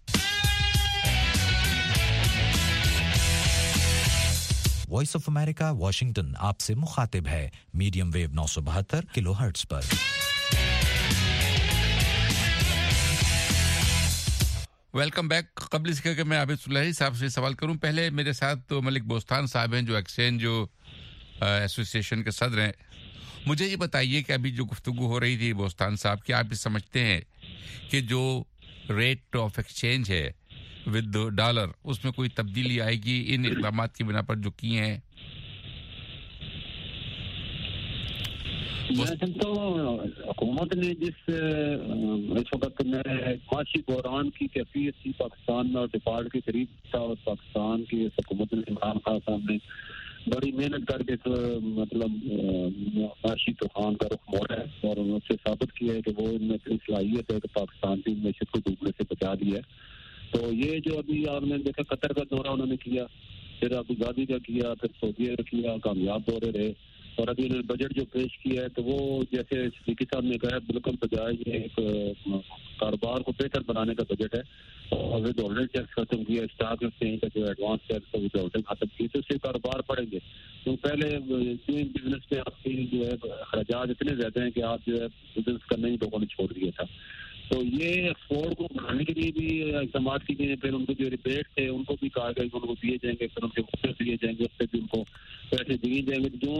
وائس آف امریکہ واشنگٹن آپ سے مخاطب ہے میڈیم ویو نو سو بہتر کلو ہرٹز پر. Welcome back. قبل اس کہ میں عابد سلیلانی صاحب سے سوال کروں, پہلے میرے ساتھ تو ملک بوستان صاحب ہیں جو ایکسچینج جو ایسوسی ایشن کے صدر ہیں. مجھے یہ بتائیے کہ ابھی جو گفتگو ہو رہی تھی بوستان صاحب, کیا آپ یہ سمجھتے ہیں کہ جو ریٹ آف ایکسچینج ہے ود ڈالر, اس میں کوئی تبدیلی آئے گی ان اقدامات کی بنا پر جو کیے ہیں؟ میں سمجھتا ہوں حکومت نے جس اس وقت میں معاشی بحران کی کیفیت تھی پاکستان میں اور ڈیفالٹ کے قریب تھا, اور پاکستان کی حکومت نے عمران خان صاحب نے بڑی محنت کر کے مطلب معاشی طوفان کا رخ موڑا ہے اور اس سے ثابت کیا ہے کہ وہ ان میں اتنی صلاحیت ہے کہ پاکستان کی معیشت کو ڈوبنے سے بچا دیا ہے. تو یہ جو ابھی آپ نے دیکھا قطر کا دورہ انہوں نے کیا, پھر ابو ظبی کا کیا, پھر سعودیہ کا کیا, کامیاب دورے رہے, اور ابھی انہوں نے بجٹ جو پیش کیا ہے تو وہ جیسے صدیقی صاحب نے کہا بالکل بجائے یہ ایک کاروبار کو بہتر بنانے کا بجٹ ہے. اور ود ہولڈنگ ٹیکس ختم کیا, اسٹاک ایکسچینج کا جو ایڈوانس ٹیکس ہے ود ہولڈنگ ختم کی, تو اس سے کاروبار پڑیں گے. تو پہلے ڈوئنگ بزنس میں آپ کی جو ہے اخراجات اتنے زیادہ ہیں کہ آپ جو ہے بزنس کرنا ہی لوگوں نے چھوڑ دیا تھا. تو یہ ایکسپورٹ کو بڑھانے کے لیے بھی اقدامات کی گئے. پھر ان کو جو ریبیٹ تھے ان کو بھی کہا گیا کہ ان کو دیے جائیں گے, پھر ان کے وقت دیے جائیں گے, اس سے بھی ان کو پیسے دیے جائیں گے. جو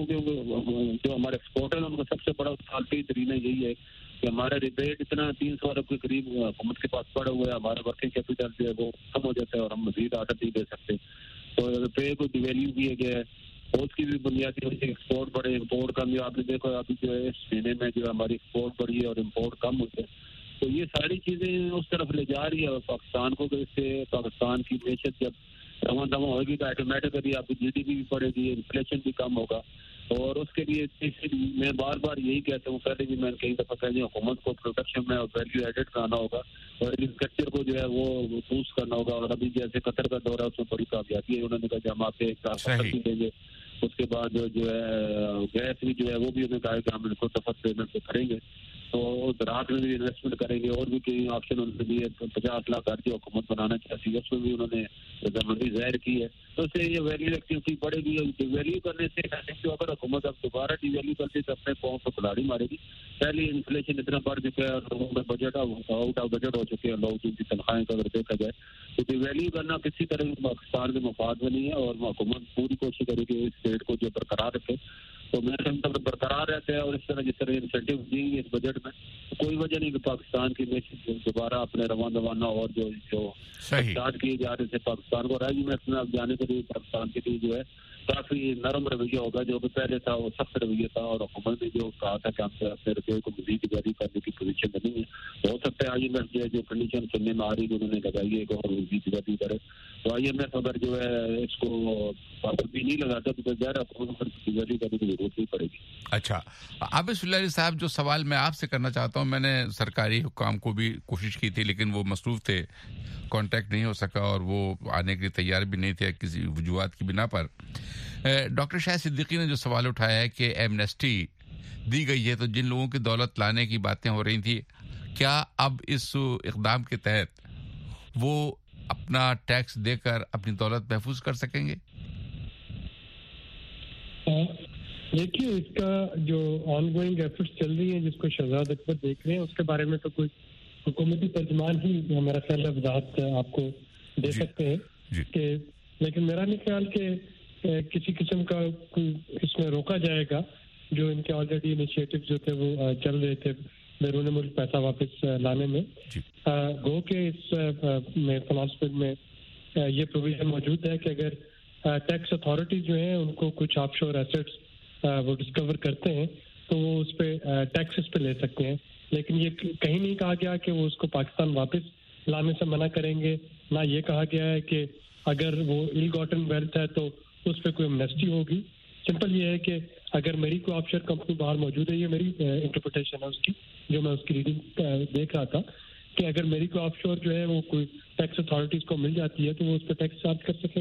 جو ہمارے ایکسپورٹ ہے ان کا سب سے بڑا سالفی ترینہ یہی ہے کہ ہمارا ریبیٹ اتنا تین سو ارب کے قریب حکومت کے پاس پڑا ہوا ہے, ہمارا ورکنگ کیپیٹل جو ہے وہ کم ہو جاتا ہے اور ہم مزید آرڈر نہیں دے سکتے. تو روپے کو ڈیویلیو کیا گیا ہے, اس کی بھی بنیادی وجہ ایکسپورٹ بڑھے. امپورٹ کم, جو آپ نے دیکھا ابھی جو ہے اس مہینے میں جو ہماری ایکسپورٹ بڑھی ہے اور امپورٹ کم ہوئی ہے. تو یہ ساری چیزیں اس طرف لے جا رہی ہے پاکستان کو کہ اس سے پاکستان کی معیشت جب رواں دواں ہوگی تو آٹومیٹکلی آپ کی جی ڈی پی بھی بڑھے گی, انفلیشن بھی کم ہوگا. اور اس کے لیے میں بار بار یہی کہتا ہوں, پہلے بھی میں نے کئی دفعہ کہا حکومت کو پروڈکشن میں ویلیو ایڈڈ کرانا ہوگا اور انفراسٹرکچر کو جو ہے وہ بوسٹ کرنا ہوگا. اور ابھی جیسے قطر کا دورہ اس میں بڑی کامیابی ہے, انہوں نے کہا کہ ہم آپ سے ایک دیں گے. اس کے بعد جو ہے گیس بھی جو ہے وہ بھی انہوں نے کہا کہ ہم ان کو دفعہ پیمنٹ کریں گے. تو زراعت میں بھی انویسٹمنٹ کریں گے, اور بھی کئی آپشن انہوں نے دیے. پچاس لاکھ گھر جو حکومت بنانا چاہتی ہے اس میں بھی انہوں نے رضامندی ظاہر کی ہے. تو اس سے یہ ویلیو ایکٹیویٹی بڑھے گی. ڈیویلیو کرنے سے جو اگر حکومت اب دوبارہ ڈیویلیو کرتی تو اپنے قوم کو کھلاڑی مارے گی. پہلے انفلیشن اتنا بڑھ چکا ہے اور لوگوں میں بجٹ آؤٹ آف بجٹ ہو چکے ہیں لوگ, جن کی تنخواہیں کا اگر دیکھا جائے تو ڈیویلیو کرنا کسی طرح پاکستان کے مفاد میں نہیں ہے. اور حکومت پوری کوشش کرے کہ اس ریٹ کو جو برقرار رکھے. تو میں سمجھتا ہوں برقرار رہتا ہے, اور اس طرح جس طرح انسینٹیو دیں گے اس بجٹ میں کوئی وجہ نہیں کہ پاکستان کی معیشت دوبارہ اپنے رواں دوانا اور جو جو اسٹارٹ کیے جا رہے تھے پاکستان کو راجی میں اب جانے کے لیے پاکستان کے لیے جو ہے کافی نرم رویہ ہوگا. جو کہ پہلے تھا وہ سخت رویہ تھا, اور حکومت نے جو کہا تھا کہ ہم سے اپنے روپے کو مزید جاری کرنے کی پوزیشن میں نہیں ہے. ہو سکتا ہے آئی ایم ایف جو ہے جو کنڈیشن سننے میں آ رہی ہے انہوں نے لگائی ہے کہ اور مزید جاری کرے. تو آئی ایم ایف اگر جو ہے اس کو پابندی نہیں لگاتا تو ظاہر حکومت پر جاری کرنے کی ضرورت نہیں پڑے گی. اچھا عابد سلیلانی صاحب, جو سوال میں آپ سے کرنا چاہتا ہوں, میں نے سرکاری حکام کو بھی کوشش کی تھی لیکن وہ مصروف تھے, کانٹیکٹ نہیں ہو سکا اور وہ آنے کے لیے تیار بھی نہیں تھے کسی وجوہات کی بنا پر. ڈاکٹر شاہد صدیقی نے جو سوال اٹھایا ہے کہ ایمنیسٹی دی گئی ہے, تو جن لوگوں کی دولت لانے کی باتیں ہو رہی تھیں, کیا اب اس اقدام کے تحت وہ اپنا ٹیکس دے کر اپنی دولت محفوظ کر سکیں گے؟ دیکھیے, اس کا جو آن گوئنگ ایفرٹس چل رہی ہیں جس کو شہزاد اکبر دیکھ رہے ہیں, اس کے بارے میں تو کوئی حکومتی ترجمان ہی میرا خیال ہے وضاحت آپ کو دے جی, سکتے ہیں جی. کہ لیکن میرا نہیں خیال کہ کسی قسم کا کوئی اس میں روکا جائے گا. جو ان کے آلریڈی انیشیٹو جو تھے وہ چل رہے تھے بیرون ملک پیسہ واپس لانے میں, جی. گو کہ اس میں فنانس بل میں یہ پروویژن موجود ہے کہ اگر ٹیکس اتھارٹیز جو ہیں ان کو کچھ آف شور ایسٹس وہ ڈسکور کرتے ہیں تو وہ اس پہ ٹیکسز پہ لے سکتے ہیں, لیکن یہ کہیں نہیں کہا گیا کہ وہ اس کو پاکستان واپس لانے سے منع کریں گے. نہ یہ کہا گیا ہے کہ اگر وہ ایل گاٹن ویلتھ ہے تو اس پہ کوئی امنیسٹی ہوگی. سمپل یہ ہے کہ اگر میری کوئی آف شور کمپنی باہر موجود ہے, یہ میری انٹرپریٹیشن ہے اس کی جو میں اس کی ریڈنگ دیکھ رہا تھا, کہ اگر میری کوئی آف شور جو ہے وہ کوئی ٹیکس اتھارٹیز کو مل جاتی ہے تو وہ اس پہ ٹیکس چارج کر سکیں.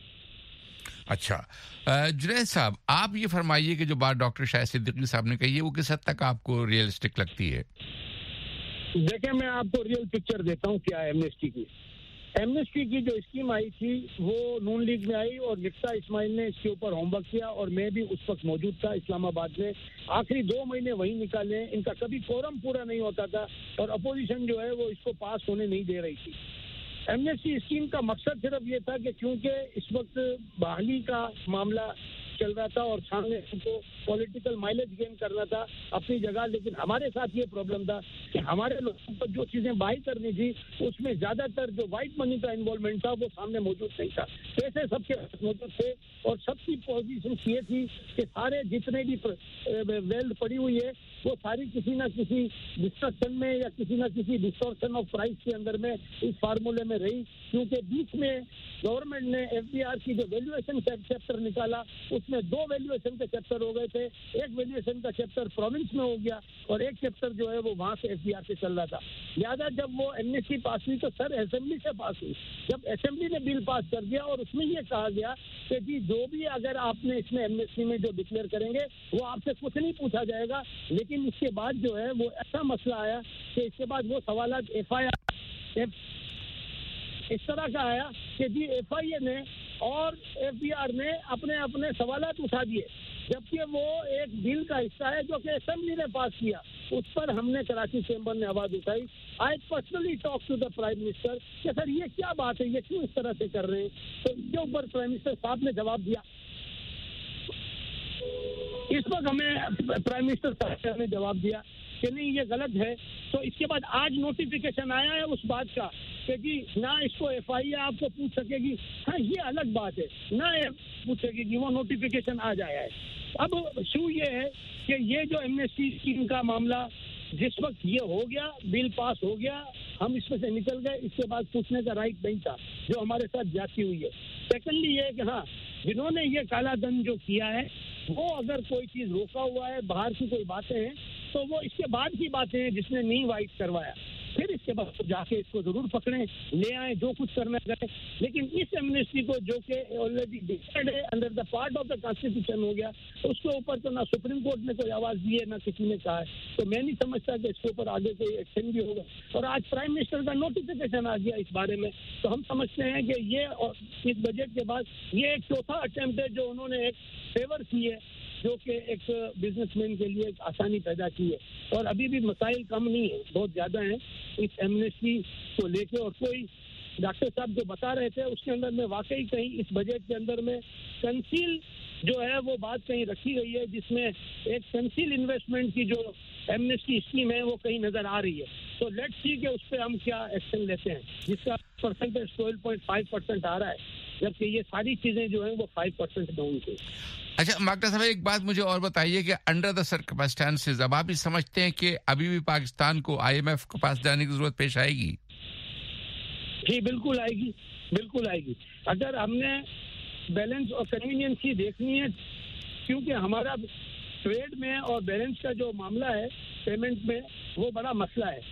اچھا جنید صاحب, آپ یہ فرمائیے کہ جو بات ڈاکٹر شاہد صدیقی صاحب نے کہی ہے وہ کس حد تک آپ کو ریئلسٹک لگتی ہے؟ دیکھیں, میں آپ کو ریئل پکچر دیتا ہوں کیا ہے ایمنسٹی کی. ایمنسٹی کی جو اسکیم آئی تھی وہ نون لیگ میں آئی اور مفتا اسماعیل نے اس کے اوپر ہوم ورک کیا اور میں بھی اس وقت موجود تھا اسلام آباد میں. آخری دو مہینے وہیں نکالے, ان کا کبھی کورم پورا نہیں ہوتا تھا اور اپوزیشن جو ہے وہ اس کو پاس ہونے نہیں دے رہی تھی. ایمنسٹی اسکیم کا مقصد صرف یہ تھا کہ کیونکہ اس وقت بحالی کا معاملہ چل رہا تھا اور سامنے ان کو پولیٹیکل مائلیج گین کرنا تھا اپنی جگہ, لیکن ہمارے ساتھ یہ پرابلم تھا کہ ہمارے لوگوں کو جو چیزیں بائی کرنی تھی اس میں زیادہ تر جو وائٹ منی کا انوالومنٹ تھا وہ سامنے موجود نہیں تھا. پیسے سب کے موجود تھے اور سب کی پوزیشن یہ تھی کہ سارے جتنے بھی ویلتھ پڑی ہوئی ہے وہ ساری کسی نہ کسی ڈسٹرکشن میں یا کسی نہ کسی ڈسٹورشن آف پرائز کے اندر میں اس فارمولے میں رہی, کیونکہ بیچ میں گورنمنٹ نے ایف بی آر کی جو ویلیویشن چیپٹر نکالا اس میں دو ویلیویشن کے چیپٹر ہو گئے تھے. ایک ویلیویشن کا چیپٹر پروونس میں ہو گیا اور ایک چیپٹر جو ہے وہ وہاں سے ایف بی آر سے چل رہا تھا. لہٰذا جب وہ ایمنسٹی پاس ہوئی تو سر اسمبلی سے پاس ہوئی. جب اسمبلی نے بل پاس کر دیا اور اس میں یہ کہا گیا کہ جی جو بھی اگر آپ نے اس میں ایمنسٹی میں جو ڈکلیئر کریں گے وہ آپ سے کچھ نہیں پوچھا جائے گا, لیکن اس کے بعد جو ہے وہ ایسا مسئلہ آیا کہ اس کے بعد وہ سوالات ایف آئی آر اس طرح کا آیا کہ جی ایف آئی اے نے اور ایف بی آر نے اپنے اپنے سوالات اٹھا دیے, جبکہ وہ ایک بل کا حصہ ہے جو کہ اسمبلی نے پاس کیا. اس پر ہم نے کراچی چیمبر نے آواز اٹھائی. I personally talk to the prime minister کہ سر یہ کیا بات ہے, یہ کیوں اس طرح سے کر رہے ہیں؟ تو اس کے اوپر پرائم منسٹر صاحب نے جواب دیا. اس وقت ہمیں پرائم منسٹر صاحب نے جواب دیا کہ نہیں یہ غلط ہے. تو اس کے بعد آج نوٹیفیکیشن آیا ہے اس بات کا کہ جی نہ اس کو ایف آئی اے آپ کو پوچھ سکے گی, ہاں یہ الگ بات ہے, نہ پوچھ سکے گی, وہ نوٹیفیکیشن آ جایا ہے. اب ایشو یہ ہے کہ یہ جو ایمنسٹی اسکیم کا معاملہ جس وقت یہ ہو گیا, بل پاس ہو گیا, ہم اس میں سے نکل گئے, اس کے بعد پوچھنے کا رائٹ نہیں تھا جو ہمارے ساتھ جاتی ہوئی ہے. سیکنڈلی یہ کہ ہاں جنہوں نے یہ کالا دھن جو کیا ہے وہ اگر کوئی چیز روکا ہوا ہے, باہر کی کوئی باتیں ہیں تو وہ اس کے بعد کی باتیں ہیں جس نے نہیں وائٹ کروایا, پھر اس کے بعد جا کے اس کو ضرور پکڑیں, لے آئیں, جو کچھ کرنا کریں. لیکن اس ایمنسٹی کو جو کہ آلریڈی ڈیسائیڈ ہے under the part of the constitution ہو گیا, اس کے اوپر تو نہ سپریم کورٹ نے کوئی آواز دی ہے نہ کسی نے کہا ہے. تو میں نہیں سمجھتا کہ اس کے اوپر آگے کوئی ایکشن بھی ہوگا. اور آج پرائم منسٹر کا نوٹیفیکیشن آ گیا اس بارے میں, تو ہم سمجھتے ہیں کہ یہ اس بجٹ کے بعد یہ ایک چوتھا اٹیمپٹ ہے جو انہوں نے ایک فیور کی ہے, جو کہ ایک بزنس مین کے لیے ایک آسانی پیدا کی ہے. اور ابھی بھی مسائل کم نہیں ہیں, بہت زیادہ ہیں اس ایمنسٹی کو لے کے. اور کوئی ڈاکٹر صاحب جو بتا رہے تھے اس کے اندر میں واقعی کہیں اس بجٹ کے اندر میں کنسیل جو ہے وہ بات کہیں رکھی گئی ہے, جس میں ایک کنسیل انویسٹمنٹ کی جو ایمنسٹی اسکیم ہے وہ کہیں نظر آ رہی ہے. تو لیٹس سی کہ اس پہ ہم کیا ایکشن لیتے ہیں, جس کا percentage twelve point five percent آ رہا ہے, جبکہ یہ ساری چیزیں جو ہیں وہ فائیو پرسینٹ ڈاؤن کی. اچھا ماکٹا صاحب, ایک بات مجھے اور بتائیے کہ انڈر دا سرکمسٹانسز اب آپ بھی سمجھتے ہیں کہ ابھی بھی پاکستان کو آئی ایم ایف کے پاس جانے کی ضرورت پیش آئے گی؟ جی بالکل آئے گی, بالکل آئے گی. اگر ہم نے بیلنس اور کنوینئنس ہی دیکھنی ہے, کیونکہ ہمارا ٹریڈ میں اور بیلنس کا جو معاملہ ہے پیمنٹ میں وہ بڑا مسئلہ ہے.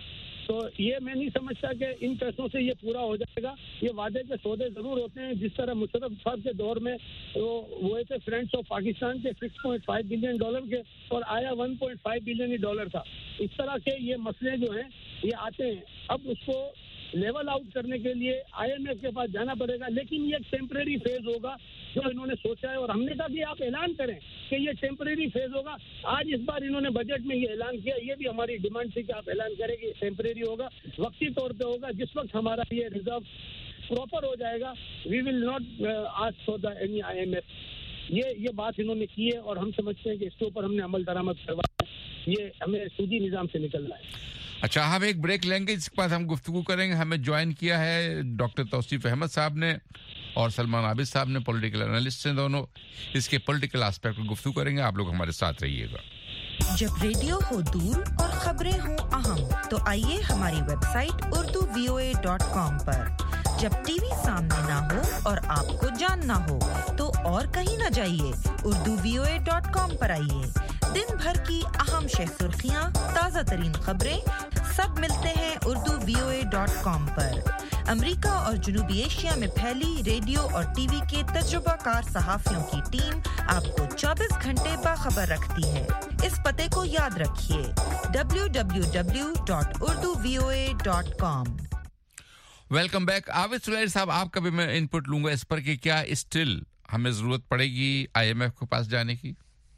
تو یہ میں نہیں سمجھتا کہ ان پیسوں سے یہ پورا ہو جائے گا. یہ وعدے کے سودے ضرور ہوتے ہیں, جس طرح مشرف صاحب کے دور میں وہ ہوئے تھے فرینڈس آف پاکستان کے six point five billion dollar کے, اور آیا ون پوائنٹ فائیو بلین ہی ڈالر تھا. اس طرح کے یہ مسئلے جو ہیں یہ آتے ہیں. اب اس کو لیول آؤٹ کرنے کے لیے آئی ایم ایف کے پاس جانا پڑے گا, لیکن یہ ایک ٹیمپریری فیز ہوگا جو انہوں نے سوچا ہے, اور ہم نے کہا کہ آپ اعلان کریں کہ یہ ٹیمپریری فیز ہوگا. آج اس بار انہوں نے بجٹ میں یہ اعلان کیا, یہ بھی ہماری ڈیمانڈ تھی کہ آپ اعلان کریں کہ ٹیمپریری ہوگا, وقتی طور پہ ہوگا. جس وقت ہمارا یہ ریزرو پراپر ہو جائے گا, we will not ask for the any I M F. یہ یہ بات انہوں نے کی ہے, اور ہم سمجھتے ہیں کہ اس کے اوپر ہم نے عمل درآمد کروایا. یہ ہمیں سودی نظام سے نکلنا ہے. اچھا, ہم ایک بریک لیں گے, اس کے بعد ہم گفتگو کریں گے. ہمیں جوائن کیا ہے ڈاکٹر توصیف احمد صاحب نے اور سلمان عابد صاحب نے, پولیٹیکل انالسٹ ہیں دونوں. اس کے پولیٹیکل آسپیکٹ پر گفتگو کریں گے. آپ لوگ ہمارے ساتھ رہیے گا. جب ریڈیو ہو دور اور خبریں ہوں اہم, تو آئیے ہماری website Urdu V O A dot com پر. جب ٹی وی سامنے نہ ہو اور آپ کو جاننا ہو تو اور کہیں نہ جائیے, Urdu V O A dot com پر آئیے. دن بھر کی اہم شہ سرخیاں, تازہ ترین خبریں سب ملتے ہیں Urdu V O A dot com پر. امریکہ اور جنوبی ایشیا میں پھیلی ریڈیو اور ٹی وی کے تجربہ کار صحافیوں کی ٹیم آپ کو چوبیس گھنٹے باخبر رکھتی ہے. اس پتے کو یاد رکھیے, W W W dot Urdu V O A dot com. Welcome back. Abid Salil sahab, آپ کا بھی میں ان پٹ لوں گا اس پر کہ کیا اسٹل ہمیں ضرورت پڑے گی آئی ایم ایف کے پاس جانے کی؟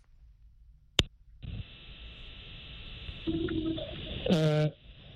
Uh,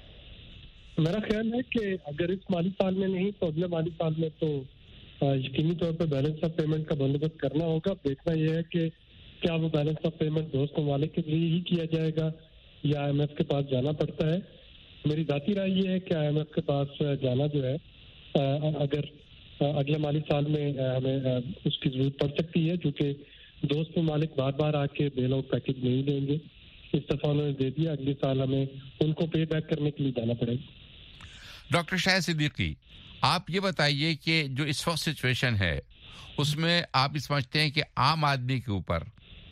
میرا خیال ہے کہ اگر اس مالی سال میں نہیں تو اگلے مالی سال میں تو یقینی طور پہ بیلنس آف پیمنٹ کا بندوبست کرنا ہوگا. دیکھنا یہ ہے کہ کیا وہ بیلنس آف پیمنٹ دوست ممالک کے ذریعے ہی کیا جائے گا یا آئی ایم ایف کے پاس جانا پڑتا ہے. میری ذاتی رائے یہ ہے کہ آئی ایم ایف کے پاس جانا جو ہے, اگر اگلے مالی سال میں ہمیں اس کی ضرورت پڑ سکتی ہے, چونکہ دوست ممالک بار بار آ کے بیل آؤٹ پیکج نہیں دیں گے. اس دفعہ انہوں نے دے دیا, اگلے سال ہمیں ان کو پے بیک کرنے کے لیے جانا پڑے گا. ڈاکٹر شاہد صدیقی, آپ یہ بتائیے کہ جو اس وقت سچویشن ہے اس میں آپ سمجھتے ہیں کہ عام آدمی کے اوپر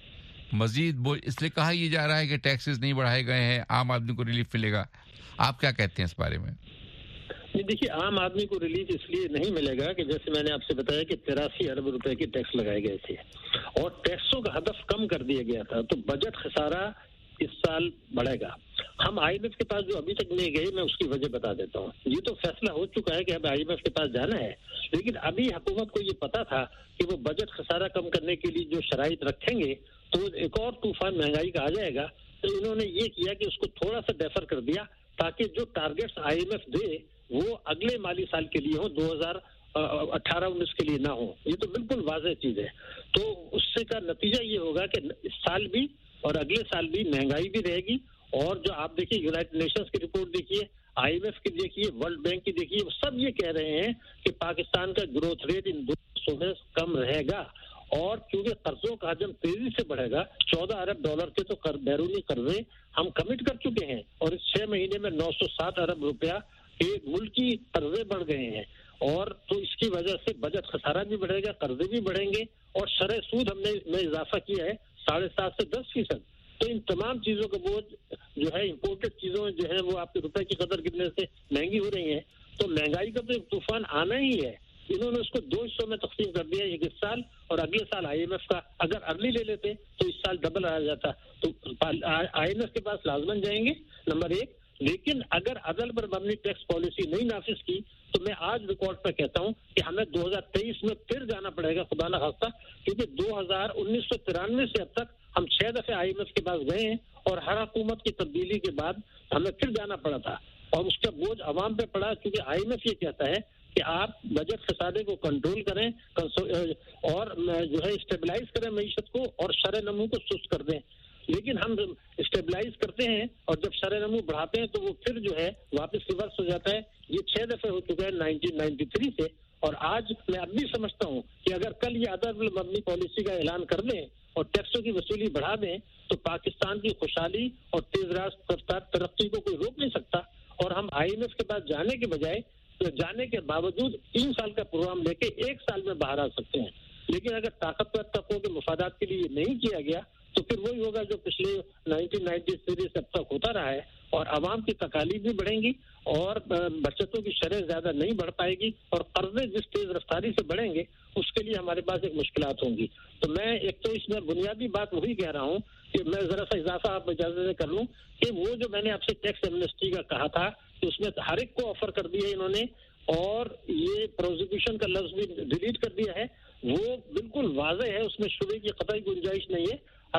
مزید بوجھ, اس لیے کہا یہ جا رہا ہے کہ ٹیکسز نہیں بڑھائے گئے ہیں, عام آدمی کو ریلیف ملے گا, آپ کیا کہتے ہیں اس بارے میں؟ دیکھیے, عام آدمی کو ریلیف اس لیے نہیں ملے گا کہ جیسے میں نے آپ سے بتایا کہ تراسی ارب روپے کے ٹیکس لگائے گئے تھے اور ٹیکسوں کا ہدف کم کر دیا گیا تھا, تو بجٹ خسارہ اس سال بڑھے گا. ہم آئی ایم ایف کے پاس جو ابھی تک نہیں گئے, میں اس کی وجہ بتا دیتا ہوں. یہ تو فیصلہ ہو چکا ہے کہ اب آئی ایم ایف کے پاس جانا ہے, لیکن ابھی حکومت کو یہ پتا تھا کہ وہ بجٹ خسارہ کم کرنے کے لیے جو شرائط رکھیں گے تو ایک اور طوفان مہنگائی کا آ جائے گا. تو انہوں نے یہ کیا کہ اس کو تھوڑا سا ڈیفر کر دیا تاکہ جو ٹارگیٹس آئی ایم ایف دے وہ اگلے مالی سال کے لیے ہوں, دو ہزار اٹھارہ انیس کے لیے نہ ہو. یہ تو بالکل واضح چیز ہے. تو اس سے کا نتیجہ یہ ہوگا کہ اس سال بھی اور اگلے سال بھی مہنگائی بھی رہے گی. اور جو آپ دیکھیے یونائٹڈ نیشنز کی رپورٹ دیکھیے, آئی ایم ایف کی دیکھیے, ورلڈ بینک کی دیکھیے, وہ سب یہ کہہ رہے ہیں کہ پاکستان کا گروتھ ریٹ ان دو سو میں کم رہے گا. اور کیونکہ قرضوں کا حجم تیزی سے بڑھے گا, چودہ ارب ڈالر کے تو بیرونی قرضے ہم کمٹ کر چکے ہیں اور اس چھ مہینے میں نو سو سات ارب روپیہ کے ملکی قرضے بڑھ گئے ہیں. اور تو اس کی وجہ سے بجٹ خسارہ بھی بڑھے گا, قرضے بھی بڑھیں گے, اور شرح سود ہم نے میں اضافہ کیا ہے ساڑھے سات سے دس فیصد. تو ان تمام چیزوں کا بوجھ جو ہے امپورٹڈ چیزوں جو ہے وہ آپ کے روپے کی قدر گرنے سے مہنگی ہو رہی ہیں. تو مہنگائی کا تو ایک طوفان آنا ہی ہے. انہوں نے اس کو دو حصوں میں تقسیم کر دیا, ایک اس سال اور اگلے سال آئی ایم ایف کا. اگر ارلی لے لیتے تو اس سال ڈبل آ جاتا. تو آئی ایم ایف کے پاس لازمن جائیں گے نمبر ایک. لیکن اگر عدل پر مبنی ٹیکس پالیسی نہیں نافذ کی تو میں آج ریکارڈ پہ کہتا ہوں کہ ہمیں دو ہزار تیئیس میں پھر جانا پڑے گا, خدا نہ خواستہ, کیونکہ دو ہزار انیس سو ترانوے سے اب تک ہم چھ دفعے آئی ایم ایف کے پاس گئے ہیں اور ہر حکومت کی تبدیلی کے بعد ہمیں پھر جانا پڑا تھا اور اس کا بوجھ عوام پہ پڑا, کیونکہ آئی ایم ایف یہ کہتا ہے کہ آپ بجٹ خسارے کو کنٹرول کریں اور جو ہے اسٹیبلائز کریں معیشت کو اور شرح نمو کو سست کر دیں. لیکن ہم اسٹیبلائز کرتے ہیں اور جب شرح نمو بڑھاتے ہیں تو وہ پھر جو ہے واپس ریورس ہو جاتا ہے. یہ چھ دفعے ہو چکا ہے نائنٹین نائنٹی تھری سے. اور آج میں اب بھی سمجھتا ہوں کہ اگر کل یہ عدل مبنی پالیسی کا اعلان کر دیں اور ٹیکسوں کی وصولی بڑھا دیں تو پاکستان کی خوشحالی اور تیز رفتار ترقی کو کوئی روک نہیں سکتا. اور ہم آئی ایم ایف کے پاس جانے کے بجائے جانے کے باوجود تین سال کا پروگرام لے کے ایک سال میں باہر آ سکتے ہیں. لیکن اگر طاقتور طبقوں کے مفادات کے لیے یہ نہیں کیا گیا تو پھر وہی ہوگا جو پچھلے نائنٹین نائنٹی تھری سے اب تک ہوتا رہا ہے, اور عوام کی تکالیف بھی بڑھیں گی اور بچتوں کی شرح زیادہ نہیں بڑھ پائے گی, اور قرضے جس تیز رفتاری سے بڑھیں گے اس کے لیے ہمارے پاس ایک مشکلات ہوں گی. تو میں ایک تو اس میں بنیادی بات وہی کہہ رہا ہوں کہ میں ذرا سا اضافہ آپ اجازت سے کر لوں کہ وہ جو میں نے آپ سے ٹیکس ایمنسٹی کا کہا تھا کہ اس میں ہر ایک کو آفر کر دیا انہوں نے, اور یہ پروزیکیوشن کا لفظ بھی ڈیلیٹ کر دیا ہے, وہ بالکل واضح ہے, اس میں شبے کی قطعی گنجائش نہیں ہے.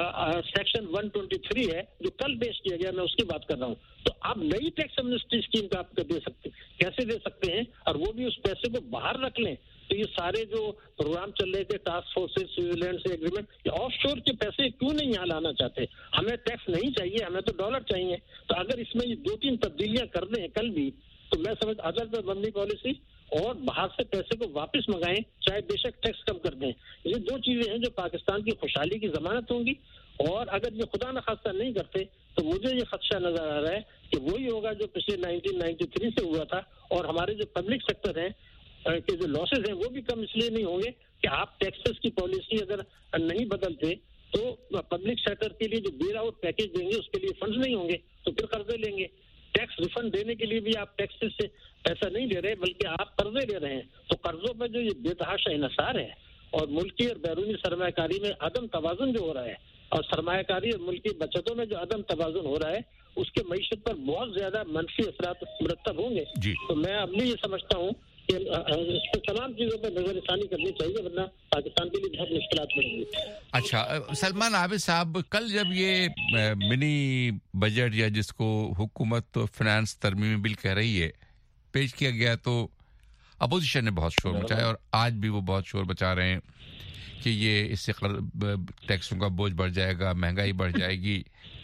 سیکشن ون ٹوینٹی تھری ہے جو کل پیش کیا گیا, میں اس کی بات کر رہا ہوں. تو آپ نئی ٹیکس ایمنسٹی اسکیم کا آپ دے سکتے کیسے دے سکتے ہیں, اور وہ بھی اس پیسے کو باہر رکھ لیں. تو یہ سارے جو پروگرام چل رہے تھے ٹاسک فورسز سوئٹزرلینڈ سے ایگریمنٹ, یہ آف شور کے پیسے کیوں نہیں یہاں لانا چاہتے؟ ہمیں ٹیکس نہیں چاہیے, ہمیں تو ڈالر چاہیے. تو اگر اس میں یہ دو تین تبدیلیاں کر دیں کل بھی, تو میں سمجھ ادر پر بندی پالیسی اور باہر سے پیسے کو واپس منگائیں, چاہے بے شک ٹیکس کم کر دیں. یہ دو چیزیں ہیں جو پاکستان کی خوشحالی کی ضمانت ہوں گی. اور اگر یہ خدا نخواستہ نہیں کرتے تو مجھے یہ خدشہ نظر آ رہا ہے کہ وہی ہوگا جو پچھلے نائنٹین نائنٹی تھری سے ہوا تھا. اور ہمارے جو پبلک سیکٹر ہیں کے جو لاسز ہیں وہ بھی کم اس لیے نہیں ہوں گے کہ آپ ٹیکسز کی پالیسی اگر نہیں بدلتے تو پبلک سیکٹر کے لیے جو بیل آؤٹ پیکج دیں گے اس کے لیے فنڈز نہیں ہوں گے, تو پھر قرضے لیں گے. ٹیکس ریفنڈ دینے کے لیے بھی آپ ٹیکسز سے پیسہ نہیں لے رہے بلکہ آپ قرضے لے رہے ہیں. تو قرضوں پہ جو یہ بے تحاشا انحصار ہے اور ملکی اور بیرونی سرمایہ کاری میں عدم توازن جو ہو رہا ہے, اور سرمایہ کاری اور ملکی بچتوں میں جو عدم توازن ہو رہا ہے, اس کے معیشت پر بہت زیادہ منفی اثرات مرتب ہوں گے. جی. تو میں اب بھی یہ سمجھتا ہوں کہ اس پہ تمام چیزوں پہ نظر ثانی کرنی چاہیے, ورنہ پاکستان کے لیے بہت مشکلات پڑیں گی. اچھا سلمان عابد صاحب, کل جب یہ منی بجٹ یا جس کو حکومت فنانس ترمیمی بل کہہ رہی ہے پیش کیا گیا, تو اپوزیشن نے بہت شور مچایا, اور آج بھی وہ بہت شور مچا رہے ہیں کہ یہ اس سے ٹیکسوں کا بوجھ بڑھ جائے گا, مہنگائی بڑھ جائے گی.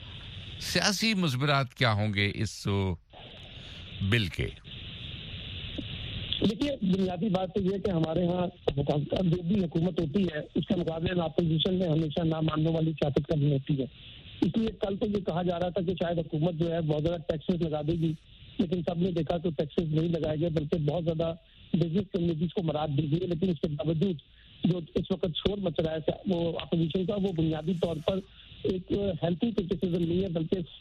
سیاسی مضمرات کیا ہوں گے اس بل کے؟ دیکھیے, بنیادی بات تو یہ کہ ہمارے ہاں جو بھی حکومت ہوتی ہے اس کے مقابلے میں اپوزیشن میں ہمیشہ نہ ماننے والی سیاست کرنی ہوتی ہے. اس لیے کل تو یہ کہا جا رہا تھا کہ شاید حکومت جو ہے بہت زیادہ ٹیکسز لگا دے گی, لیکن سب نے دیکھا تو ٹیکسز نہیں لگائے گئے بلکہ بہت زیادہ بزنس کمیونٹیز کو مراد دی گئی. لیکن اس کے باوجود جو اس وقت شور مچ رہا ہے وہ اپوزیشن کا, وہ بنیادی طور پر ایک ہیلتھی کرٹیسزم نہیں ہے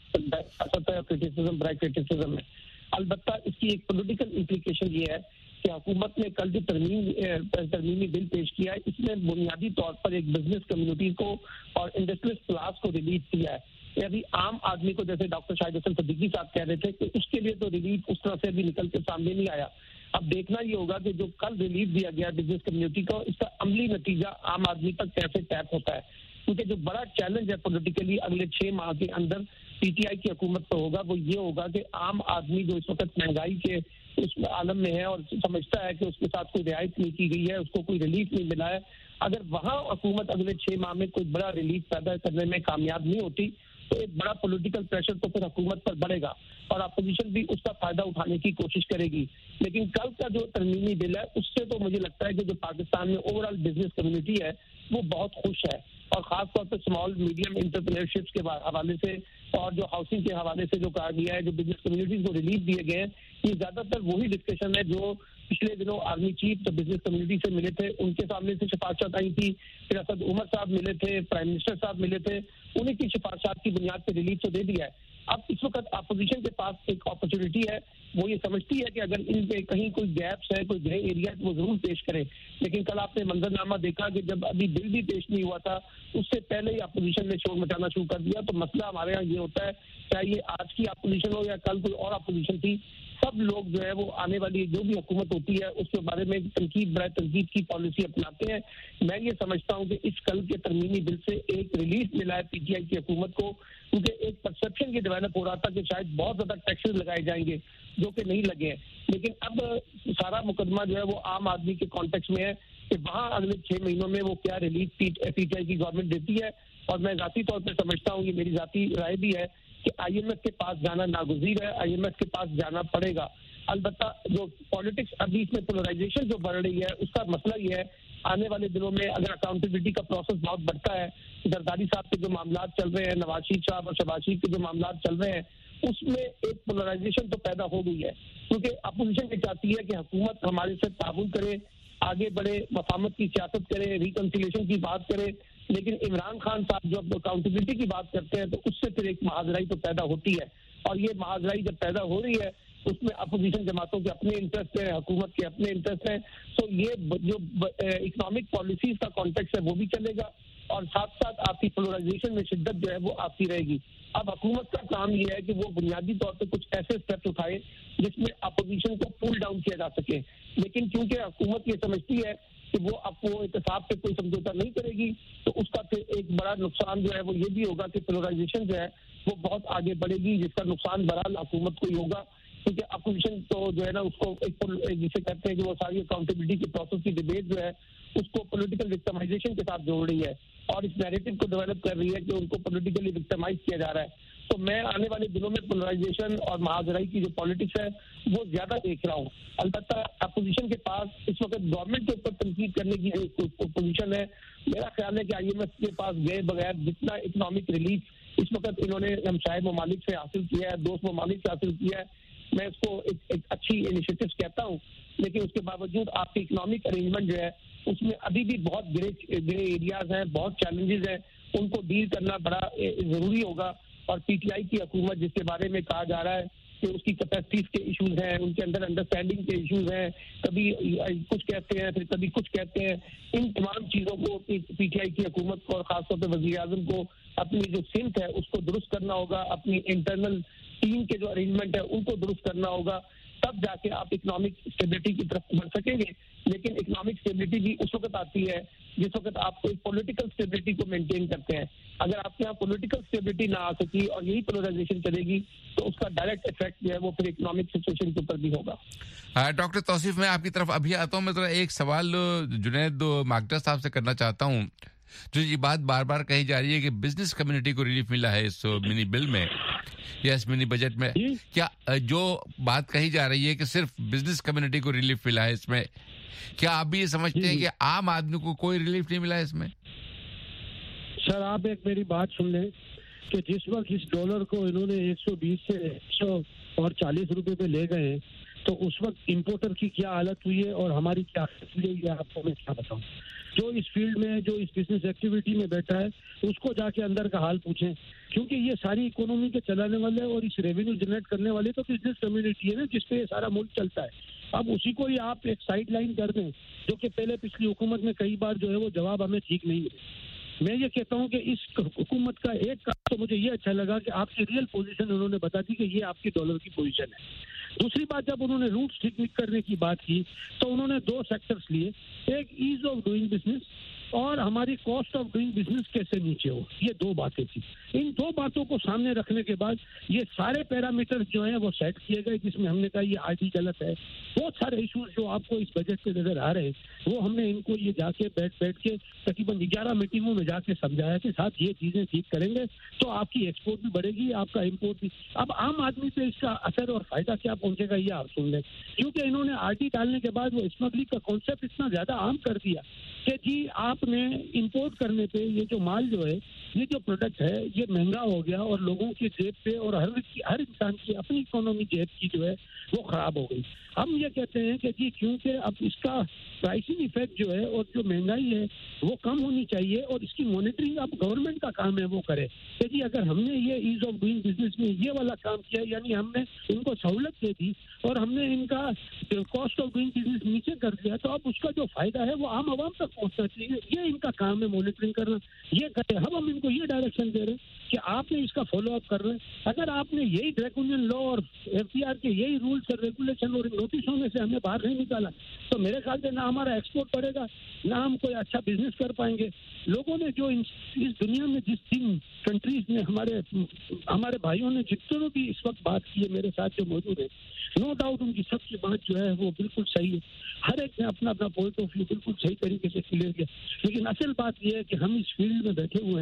بلکہ کرٹیسزم برائے کرٹیسزم ہے. البتہ اس کی ایک پولیٹیکل امپلیکیشن یہ ہے کہ حکومت نے کل جو ترمیم ترمیمی بل پیش کیا ہے, اس میں بنیادی طور پر ایک بزنس کمیونٹی کو اور انڈسٹریل کلاس کو ریلیف کیا ہے. ابھی عام آدمی کو, جیسے ڈاکٹر شاہد حسن صدیقی صاحب کہہ رہے تھے کہ اس کے لیے تو ریلیف اس طرح سے بھی نکل کے سامنے نہیں آیا. اب دیکھنا یہ ہوگا کہ جو کل ریلیف دیا گیا بزنس کمیونٹی کو, اس کا عملی نتیجہ عام آدمی تک کیسے ٹیپ ہوتا ہے. کیونکہ جو بڑا چیلنج ہے پولیٹیکلی اگلے چھ ماہ کے اندر پی ٹی آئی کی حکومت پہ ہوگا, وہ یہ ہوگا کہ عام آدمی جو اس وقت مہنگائی کے اس عالم میں ہے اور سمجھتا ہے کہ اس کے ساتھ کوئی رعایت نہیں کی گئی ہے, اس کو کوئی ریلیف نہیں ملا ہے, اگر وہاں حکومت اگلے چھ ماہ میں کوئی بڑا ریلیف پیدا کرنے میں کامیاب نہیں ہوتی تو ایک بڑا پولیٹیکل پریشر تو پھر حکومت پر بڑھے گا اور اپوزیشن بھی اس کا فائدہ اٹھانے کی کوشش کرے گی. لیکن کل کا جو ترمیمی بل ہے اس سے تو مجھے لگتا ہے کہ جو پاکستان میں اوور آل بزنس کمیونٹی ہے وہ بہت خوش ہے, اور خاص طور پہ اسمال میڈیم انٹرپرینورشپس کے حوالے سے اور جو ہاؤسنگ کے حوالے سے جو کہا گیا ہے, جو بزنس کمیونٹیز کو ریلیف دیے گئے ہیں, یہ زیادہ تر وہی ڈسکشن ہے جو پچھلے دنوں آرمی چیف جو بزنس کمیونٹی سے ملے تھے ان کے سامنے سے سفارشات آئی تھی, پھر اسد عمر صاحب ملے تھے, پرائم منسٹر صاحب ملے تھے, انہیں کی سفارشات کی بنیاد پہ ریلیف تو دے دیا ہے. اب اس وقت اپوزیشن کے پاس ایک اپرچونٹی ہے, وہ یہ سمجھتی ہے کہ اگر ان پہ کہیں کوئی گیپس ہے, کوئی گرے ایریا ہے, وہ ضرور پیش کرے. لیکن کل آپ نے منظر نامہ دیکھا کہ جب ابھی بل بھی پیش نہیں ہوا تھا اس سے پہلے ہی اپوزیشن نے شور مچانا شروع کر دیا. تو مسئلہ ہمارے یہاں یہ ہوتا ہے, چاہے یہ آج کی اپوزیشن ہو یا کل کوئی اور اپوزیشن تھی, سب لوگ جو ہے وہ آنے والی جو بھی حکومت ہوتی ہے اس کے بارے میں تنقید برائے تنقید کی پالیسی اپناتے ہیں. میں یہ سمجھتا ہوں کہ اس کل کے ترمیمی بل سے ایک ریلیف ملا ہے پی ٹی آئی کی حکومت کو, کیونکہ ایک پرسپشن یہ ڈیولپ ہو رہا تھا کہ شاید بہت زیادہ ٹیکسز لگائے جائیں گے جو کہ نہیں لگے ہیں. لیکن اب سارا مقدمہ جو ہے وہ عام آدمی کے کانٹیکس میں ہے کہ وہاں اگلے چھ مہینوں میں وہ کیا ریلیف پی ٹی آئی کی گورنمنٹ دیتی ہے. اور میں ذاتی طور پہ سمجھتا ہوں, یہ میری ذاتی رائے بھی ہے, کہ آئی ایم ایف کے پاس جانا ناگزیر ہے, آئی ایم ایف کے پاس جانا پڑے گا. البتہ جو پالیٹکس ابھی اس میں پولرائزیشن جو بڑھ رہی ہے اس کا مسئلہ یہ ہے, آنے والے دنوں میں اگر اکاؤنٹیبلٹی کا پروسیس بہت بڑھتا ہے, زرداری صاحب کے جو معاملات چل رہے ہیں, نواز شریف صاحب اور شہباز شریف کے جو معاملات چل رہے ہیں, اس میں ایک پولرائزیشن تو پیدا ہو گئی ہے. کیونکہ اپوزیشن یہ چاہتی ہے کہ حکومت ہمارے سے تعاون کرے, آگے بڑھے, مفاہمت کی سیاست کرے, ریکنسیلیشن کی بات کرے, لیکن عمران خان صاحب جو اکاؤنٹیبلٹی کی بات کرتے ہیں تو اس سے پھر ایک محاذرائی تو پیدا ہوتی ہے, اور یہ محاذرائی جب پیدا ہو رہی ہے اس میں اپوزیشن جماعتوں کے اپنے انٹرسٹ ہیں, حکومت کے اپنے انٹرسٹ ہیں, تو یہ جو اکنامک پالیسیز کا کانٹیکس ہے وہ بھی چلے گا, اور ساتھ ساتھ آپ کی پولرائزیشن میں شدت جو ہے وہ آتی رہے گی. اب حکومت کا کام یہ ہے کہ وہ بنیادی طور پہ کچھ ایسے اسٹیپس اٹھائے جس میں اپوزیشن کو پول ڈاؤن کیا جا سکے, لیکن کیونکہ حکومت یہ سمجھتی ہے کہ وہ اب وہ احتساب سے کوئی سمجھوتا نہیں کرے گی, تو اس کا پھر ایک بڑا نقصان جو ہے وہ یہ بھی ہوگا کہ پولرائزیشن جو ہے وہ بہت آگے بڑھے گی, جس کا نقصان بہرحال حکومت کو ہی ہوگا, کیونکہ اپوزیشن تو جو ہے نا اس کو ایک جسے کہتے ہیں کہ وہ ساری اکاؤنٹیبلٹی کے پروسیس کی ڈیبیٹ جو ہے اس کو پولیٹیکل وکٹمائزیشن کے ساتھ جوڑ رہی ہے, اور اس نیریٹو کو ڈیولپ کر رہی ہے کہ ان کو پولیٹیکلی وکٹمائز کیا جا رہا ہے. تو میں آنے والے دنوں میں پولرائزیشن اور محاذرائی کی جو پالیٹکس ہے وہ زیادہ دیکھ رہا ہوں. البتہ اپوزیشن کے پاس اس وقت گورنمنٹ کے اوپر تنقید کرنے کی پوزیشن ہے. میرا خیال ہے کہ آئی ایم ایف کے پاس گئے بغیر جتنا اکنامک ریلیف اس وقت انہوں نے ہمسائے ممالک سے حاصل کیا ہے, دوست ممالک سے حاصل کیا ہے, میں اس کو ایک, ایک اچھی انیشیٹو کہتا ہوں, لیکن اس کے باوجود آپ کی اکنامک ارینجمنٹ جو ہے اس میں ابھی بھی بہت گرے گرے ایریاز ہیں, بہت چیلنجز ہیں, ان کو ڈیل کرنا بڑا ضروری ہوگا. اور پی ٹی آئی کی حکومت جس کے بارے میں کہا جا رہا ہے کہ اس کی کیپیسٹیز کے ایشوز ہیں, ان کے اندر انڈرسٹینڈنگ کے ایشوز ہیں, کبھی کچھ کہتے ہیں پھر کبھی کچھ کہتے ہیں, ان تمام چیزوں کو پی ٹی آئی کی حکومت کو اور خاص طور پہ وزیر اعظم کو اپنی جو سمت ہے اس کو درست کرنا ہوگا, اپنی انٹرنل ٹیم کے جو ارینجمنٹ ہے ان کو درست کرنا ہوگا, تب جا کے آپ اکنامک اسٹیبلٹی کی طرف بڑھ سکیں گے. لیکن اکنامک اسٹیبلٹی بھی اس وقت آتی ہے جس وقت آپ کو پولیٹیکل اسٹیبلٹی کو مینٹین کرتے ہیں. اگر آپ کے یہاں پولیٹیکل اسٹیبلٹی نہ آ سکی اور یہی پولرائزیشن چلے گی تو اس کا ڈائریکٹ افیکٹ جو ہے وہ پھر اکنامک سچویشن کے اوپر بھی ہوگا. ڈاکٹر توصیف, میں آپ کی طرف ابھی آتا ہوں. میں ذرا ایک سوال جنید ماکٹر صاحب سے کرنا چاہتا ہوں. جو یہ بات بار بار کہی جا رہی ہے کہ بزنس کمیونٹی کو ریلیف ملا ہے اس منی بل میں یا اس منی بجٹ میں, کیا جو بات کہی جا رہی ہے کہ صرف بزنس کمیونٹی کو ریلیف ملا ہے اس میں, کیا آپ بھی یہ سمجھتے ہیں کہ عام آدمی کو کوئی ریلیف نہیں ملا ہے اس میں؟ سر آپ ایک میری بات سن لیں کہ جس وقت اس ڈالر کو انہوں نے ایک سو بیس سے ایک سو اور چالیس روپے پہ لے گئے تو اس وقت امپورٹر کی کیا حالت ہوئی ہے اور ہماری کیا حالت ہوئی ہے, یہ آپ کو میں کیا بتاؤں. جو اس فیلڈ میں جو اس بزنس ایکٹیویٹی میں بیٹھا ہے اس کو جا کے اندر کا حال پوچھیں, کیونکہ یہ ساری اکانومی کے چلانے والے اور اس ریونیو جنریٹ کرنے والے تو بزنس کمیونٹی ہے نا جس پہ یہ سارا ملک چلتا ہے. اب اسی کو ہی آپ ایک سائڈ لائن کر دیں, جو کہ پہلے پچھلی حکومت میں کئی بار جو ہے وہ جواب ہمیں ٹھیک نہیں ملے. میں یہ کہتا ہوں کہ اس حکومت کا ایک کام تو مجھے یہ اچھا لگا کہ آپ کی ریئل پوزیشن انہوں نے بتا دی کہ یہ آپ کی ڈالر کی پوزیشن ہے. دوسری بات, جب انہوں نے روٹس ٹھیک کرنے کی بات کی تو انہوں نے دو سیکٹرز لیے, ایک ایز آف ڈوئنگ بزنس اور ہماری کاسٹ آف ڈوئنگ بزنس کیسے نیچے ہو, یہ دو باتیں تھیں. ان دو باتوں کو سامنے رکھنے کے بعد یہ سارے پیرامیٹر جو ہیں وہ سیٹ کیے گئے, جس میں ہم نے کہا یہ آر ٹی غلط ہے. بہت سارے ایشوز جو آپ کو اس بجٹ کے نظر آ رہے ہیں وہ ہم نے ان کو یہ جا کے بیٹھ بیٹھ کے تقریباً گیارہ میٹنگوں میں جا کے سمجھایا کہ ساتھ یہ چیزیں ٹھیک کریں گے تو آپ کی ایکسپورٹ بھی بڑھے گی, آپ کا امپورٹ بھی. اب عام آدمی پہ اس کا اثر اور فائدہ کیا پہنچے گا یہ آپ سن لیں, کیونکہ انہوں نے آر ٹی ڈالنے کے بعد وہ اسمگلنگ کا کانسیپٹ اتنا زیادہ عام کر دیا کہ جی آپ نے امپورٹ کرنے پہ یہ جو مال جو ہے یہ جو پروڈکٹ ہے یہ مہنگا ہو گیا اور لوگوں کی جیب پہ اور ہر ہر انسان کی اپنی اکانومی جیب کی جو ہے وہ خراب ہو گئی. ہم یہ کہتے ہیں کہ جی کیونکہ اب اس کا پرائسنگ ایفیکٹ جو ہے اور جو مہنگائی ہے وہ کم ہونی چاہیے اور اس کی مانیٹرنگ اب گورنمنٹ کا کام ہے وہ کرے کہ جی اگر ہم نے یہ ایز آف ڈوئنگ بزنس میں یہ والا کام کیا, یعنی ہم نے ان کو سہولت دے دی اور ہم نے ان کا کاسٹ آف ڈوئنگ بزنس نیچے کر دیا, تو اب اس کا جو فائدہ ہے وہ عام عوام تک پہنچنا چاہیے. یہ ان کا کام ہے مانیٹرنگ کرنا, یہ کرے. اب ہم ان کو یہ ڈائریکشن دے رہے ہیں کہ آپ نے اس کا فالو اپ کر رہے ہیں. اگر آپ نے یہی ڈریکونین لا اور ایف ٹی آر کے یہی رولس اور ریگولیشن اور نوٹسوں میں سے ہمیں باہر نہیں نکالا تو میرے خیال سے نہ ہمارا ایکسپورٹ بڑھے گا, نہ ہم کوئی اچھا بزنس کر پائیں گے. لوگوں نے جو اس دنیا میں جس تین کنٹریز میں ہمارے ہمارے بھائیوں نے جتنے بھی اس وقت بات کی ہے میرے ساتھ جو موجود ہے, نو ڈاؤٹ ان کی سب کی بات جو ہے وہ بالکل صحیح ہے. ہر ایک نے اپنا اپنا پوائنٹ آف ویو بالکل صحیح طریقے سے کلیئر کیا, لیکن اصل بات یہ ہے کہ ہم اس فیلڈ میں بیٹھے ہوئے ہیں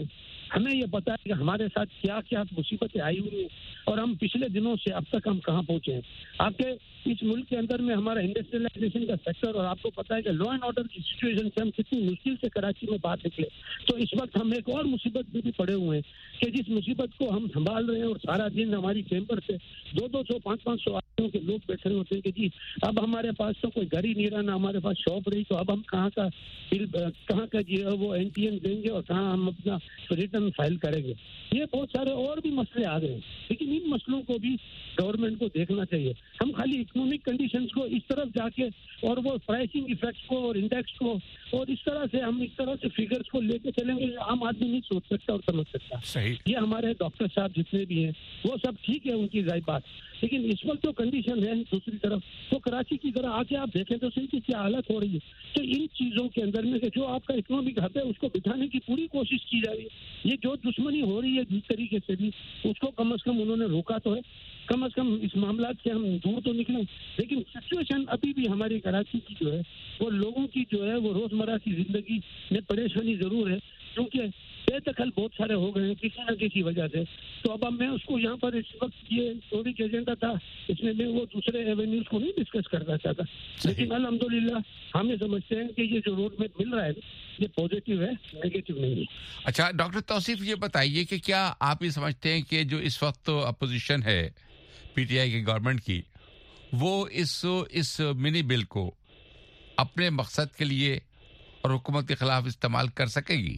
ہمیں یہ پتا ہے کہ ہمارے ساتھ کیا کیا مصیبتیں آئی ہوئی ہیں اور ہم پچھلے دنوں سے اب تک ہم کہاں پہنچے ہیں. آپ کے اس ملک کے اندر میں ہمارا انڈسٹریلائزیشن کا سیکٹر, اور آپ کو پتا ہے کہ لا اینڈ آرڈر کی سچویشن سے ہم کتنی مشکل سے کراچی میں باہر نکلے. تو اس وقت ہم ایک اور مصیبت میں بھی پڑے ہوئے ہیں کہ جس مصیبت کو ہم سنبھال رہے ہیں, اور سارا دن ہماری چیمبر سے دو دو سو پانچ پانچ سو آدمیوں کے لوگ بیٹھے ہوئے ہوتے ہیں کہ جی اب ہمارے پاس تو کوئی گھر ہی نہیں رہا, نہ ہمارے پاس شاپ رہی, تو اب ہم کہاں کا بل کہاں کا جو ہے وہ این ٹی این دیں گے اور کہاں ہم اپنا ریٹرن فائل کریں گے. یہ بہت سارے اور بھی مسئلے آ گئے ہیں, لیکن ان مسئلوں کو بھی گورنمنٹ کو دیکھنا چاہیے. ہم خالی اکنامک کنڈیشنز کو اس طرف جا کے اور وہ پرائسنگ ایفیکٹس کو اور انڈیکس کو اور اس طرح سے ہم اس طرح سے فگرز کو لے کے چلیں گے, عام آدمی نہیں سوچ سکتا اور سمجھ سکتا. صحیح. یہ ہمارے ڈاکٹر صاحب جتنے بھی ہیں وہ سب ٹھیک ہے, ان کی ظاہر بات, لیکن اس وقت جو کنڈیشن ہے دوسری طرف تو کراچی کی طرح آ کے آپ دیکھیں تو صحیح کی کیا حالت ہو رہی ہے. تو ان چیزوں کے اندر میں جو آپ کا اکنامک ہب ہے اس کو بٹھانے کی پوری کوشش کی جا رہی ہے. یہ جو دشمنی ہو رہی ہے جس طریقے سے بھی اس کو کم از کم انہوں نے روکا تو ہے, کم از کم اس معاملات سے ہم دور تو نکلیں. لیکن سچویشن ابھی بھی ہماری کراچی کی جو ہے وہ لوگوں کی جو ہے وہ روزمرہ کی زندگی میں پریشانی ضرور ہے, کیونکہ بے دخل بہت سارے ہو گئے ہیں کسی نہ کسی وجہ سے. تو اب اب میں اس کو یہاں پر اس وقت یہ چوری کا ایجنڈا تھا, اس میں میں وہ دوسرے ایونیوز کو نہیں ڈسکس کرنا چاہتا, لیکن الحمدللہ ہم یہ سمجھتے ہیں کہ یہ جو روڈ میپ مل رہا ہے یہ پازیٹیو ہے, نیگیٹو نہیں ہے. اچھا ڈاکٹر توصیف یہ بتائیے کہ کیا آپ یہ سمجھتے ہیں کہ جو اس وقت اپوزیشن ہے پی ٹی آئی کی گورنمنٹ کی, وہ اس اس منی بل کو اپنے مقصد کے لیے اور حکومت کے خلاف استعمال کر سکے گی؟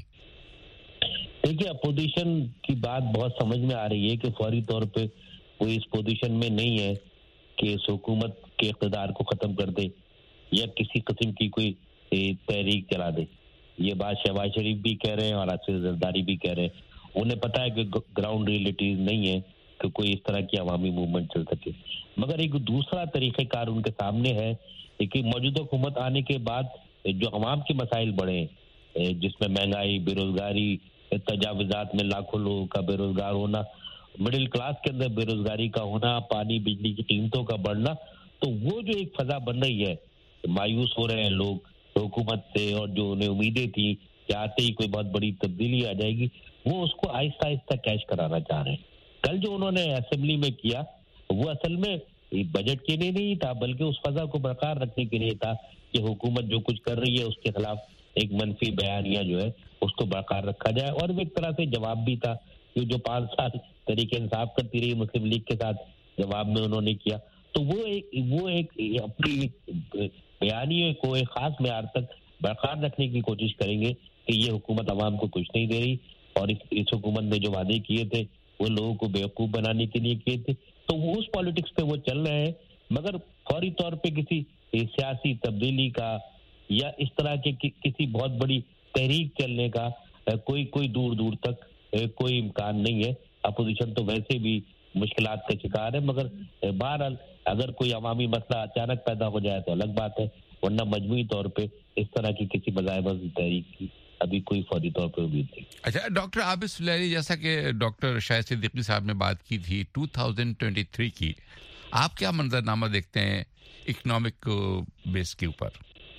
دیکھیے اپوزیشن کی بات بہت سمجھ میں آ رہی ہے کہ فوری طور پہ کوئی اس پوزیشن میں نہیں ہے کہ اس حکومت کے اقتدار کو ختم کر دے یا کسی قسم کی کوئی تحریک چلا دے. یہ بات شہباز شریف بھی کہہ رہے ہیں اور آصف زرداری بھی کہہ رہے ہیں. انہیں پتا ہے کہ گراؤنڈ ریئلٹیز نہیں ہے کہ کوئی اس طرح کی عوامی موومنٹ چل سکے. مگر ایک دوسرا طریقہ کار ان کے سامنے ہے کہ موجودہ حکومت آنے کے بعد جو عوام کے مسائل بڑھے ہیں, جس میں مہنگائی, بے روزگاری, تجاوزات میں لاکھوں لوگوں کا بے روزگار ہونا, مڈل کلاس کے اندر بے روزگاری کا ہونا, پانی بجلی کی قیمتوں کا بڑھنا, تو وہ جو ایک فضا بن رہی ہے, مایوس ہو رہے ہیں لوگ حکومت سے اور جو انہیں امیدیں تھیں کہ آتے ہی کوئی بہت بڑی تبدیلی آ جائے گی, وہ اس کو آہستہ آہستہ کیش کرانا چاہ رہے ہیں. کل جو انہوں نے اسمبلی میں کیا وہ اصل میں بجٹ کے لیے نہیں تھا, بلکہ اس فضا کو برقرار رکھنے کے لیے تھا کہ حکومت جو کچھ کر رہی ہے اس کے خلاف ایک منفی بیانیہ جو ہے اس کو برقرار رکھا جائے. اور وہ ایک طرح سے جواب بھی تھا کہ جو پانچ سال طریقے انصاف کرتی رہی مسلم لیگ کے ساتھ, جواب میں انہوں نے کیا. تو وہ ایک وہ ایک اپنی بیانیے کو ایک خاص معیار تک برقرار رکھنے کی کوشش کریں گے کہ یہ حکومت عوام کو کچھ نہیں دے رہی, اور اس, اس حکومت نے جو وعدے کیے تھے وہ لوگوں کو بیوقوف بنانے کے لیے کیے تھے. تو وہ اس پالیٹکس پہ وہ چل رہے ہیں, مگر فوری طور پہ کسی سیاسی تبدیلی کا یا اس طرح کے کسی بہت بڑی تحریک چلنے کا کوئی کوئی دور دور تک کوئی امکان نہیں ہے. اپوزیشن تو ویسے بھی مشکلات کا شکار ہے, مگر بہرحال اگر کوئی عوامی مسئلہ اچانک پیدا ہو جائے تو الگ بات ہے, ورنہ مجموعی طور پہ اس طرح کی کسی مذاہبہ کی تحریک کی ابھی کوئی فوری طور پہ امید نہیں. اچھا ڈاکٹر عابد سلیری, جیسا کہ ڈاکٹر شاہد صدیقی صاحب نے بات کی تھی دو ہزار تیئیس کی, آپ کیا منظر نامہ دیکھتے ہیں اکنامک بیس کے اوپر؟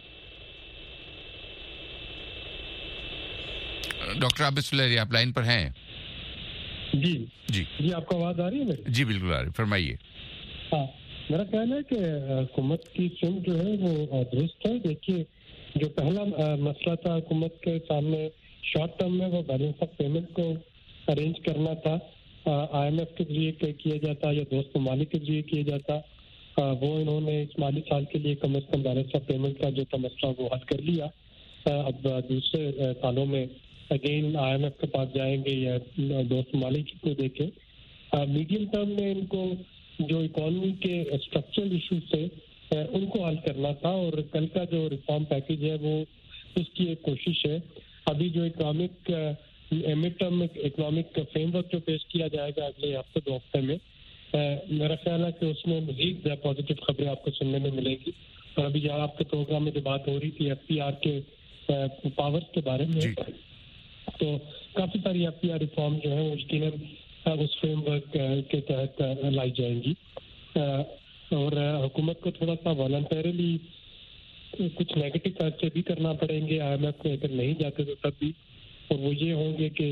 ڈاکٹر عابد سلیری آپ لائن پر ہیں؟ جی جی جی آپ کو آواز آ رہی ہے میری؟ جی بالکل آ رہی, فرمائیے. ہاں, میرا خیال ہے کہ حکومت کی سم جو ہے وہ درست ہے. دیکھیے جو پہلا مسئلہ تھا حکومت کے سامنے شارٹ ٹرم میں وہ بیلنس آف پیمنٹ کو ارینج کرنا تھا, آئی ایم ایف کے ذریعے کیا جاتا یا دوست ممالک کے ذریعے کیا جاتا. وہ انہوں نے اس مالی سال کے لیے کم از کم بیلنس آف پیمنٹ کا جو تھا مسئلہ وہ حل کر لیا. اب دوسرے سالوں میں اگین آئی ایم ایف کے پاس جائیں گے یا دوست ممالک کو دیکھیں. میڈیم ٹرم میں ان کو جو اکانومی کے اسٹرکچرل ایشوز تھے ان کو حل کرنا تھا, اور کل کا جو ریفارم پیکیج ہے وہ اس کی ایک کوشش ہے. ابھی جو economic mid term economic framework جو پیش کیا جائے گا اگلے ہفتے دو ہفتے میں, میرا خیال ہے کہ اس میں مزید پازیٹیو خبریں آپ کو سننے میں ملے گی. اور ابھی جہاں آپ کے پروگرام میں جو بات ہو رہی تھی ایف پی آر کے پاورز کے بارے میں, تو کافی ساری ایف پی آر ریفارم جو ہے یقیناً اس فریم ورک کے تحت لائی جائیں گی. اور حکومت کو تھوڑا سا والنٹریلی کچھ نیگیٹو فیصلے بھی کرنا پڑیں گے آئی ایم ایف میں اگر نہیں جاتے تو تب بھی, اور وہ یہ ہوں گے کہ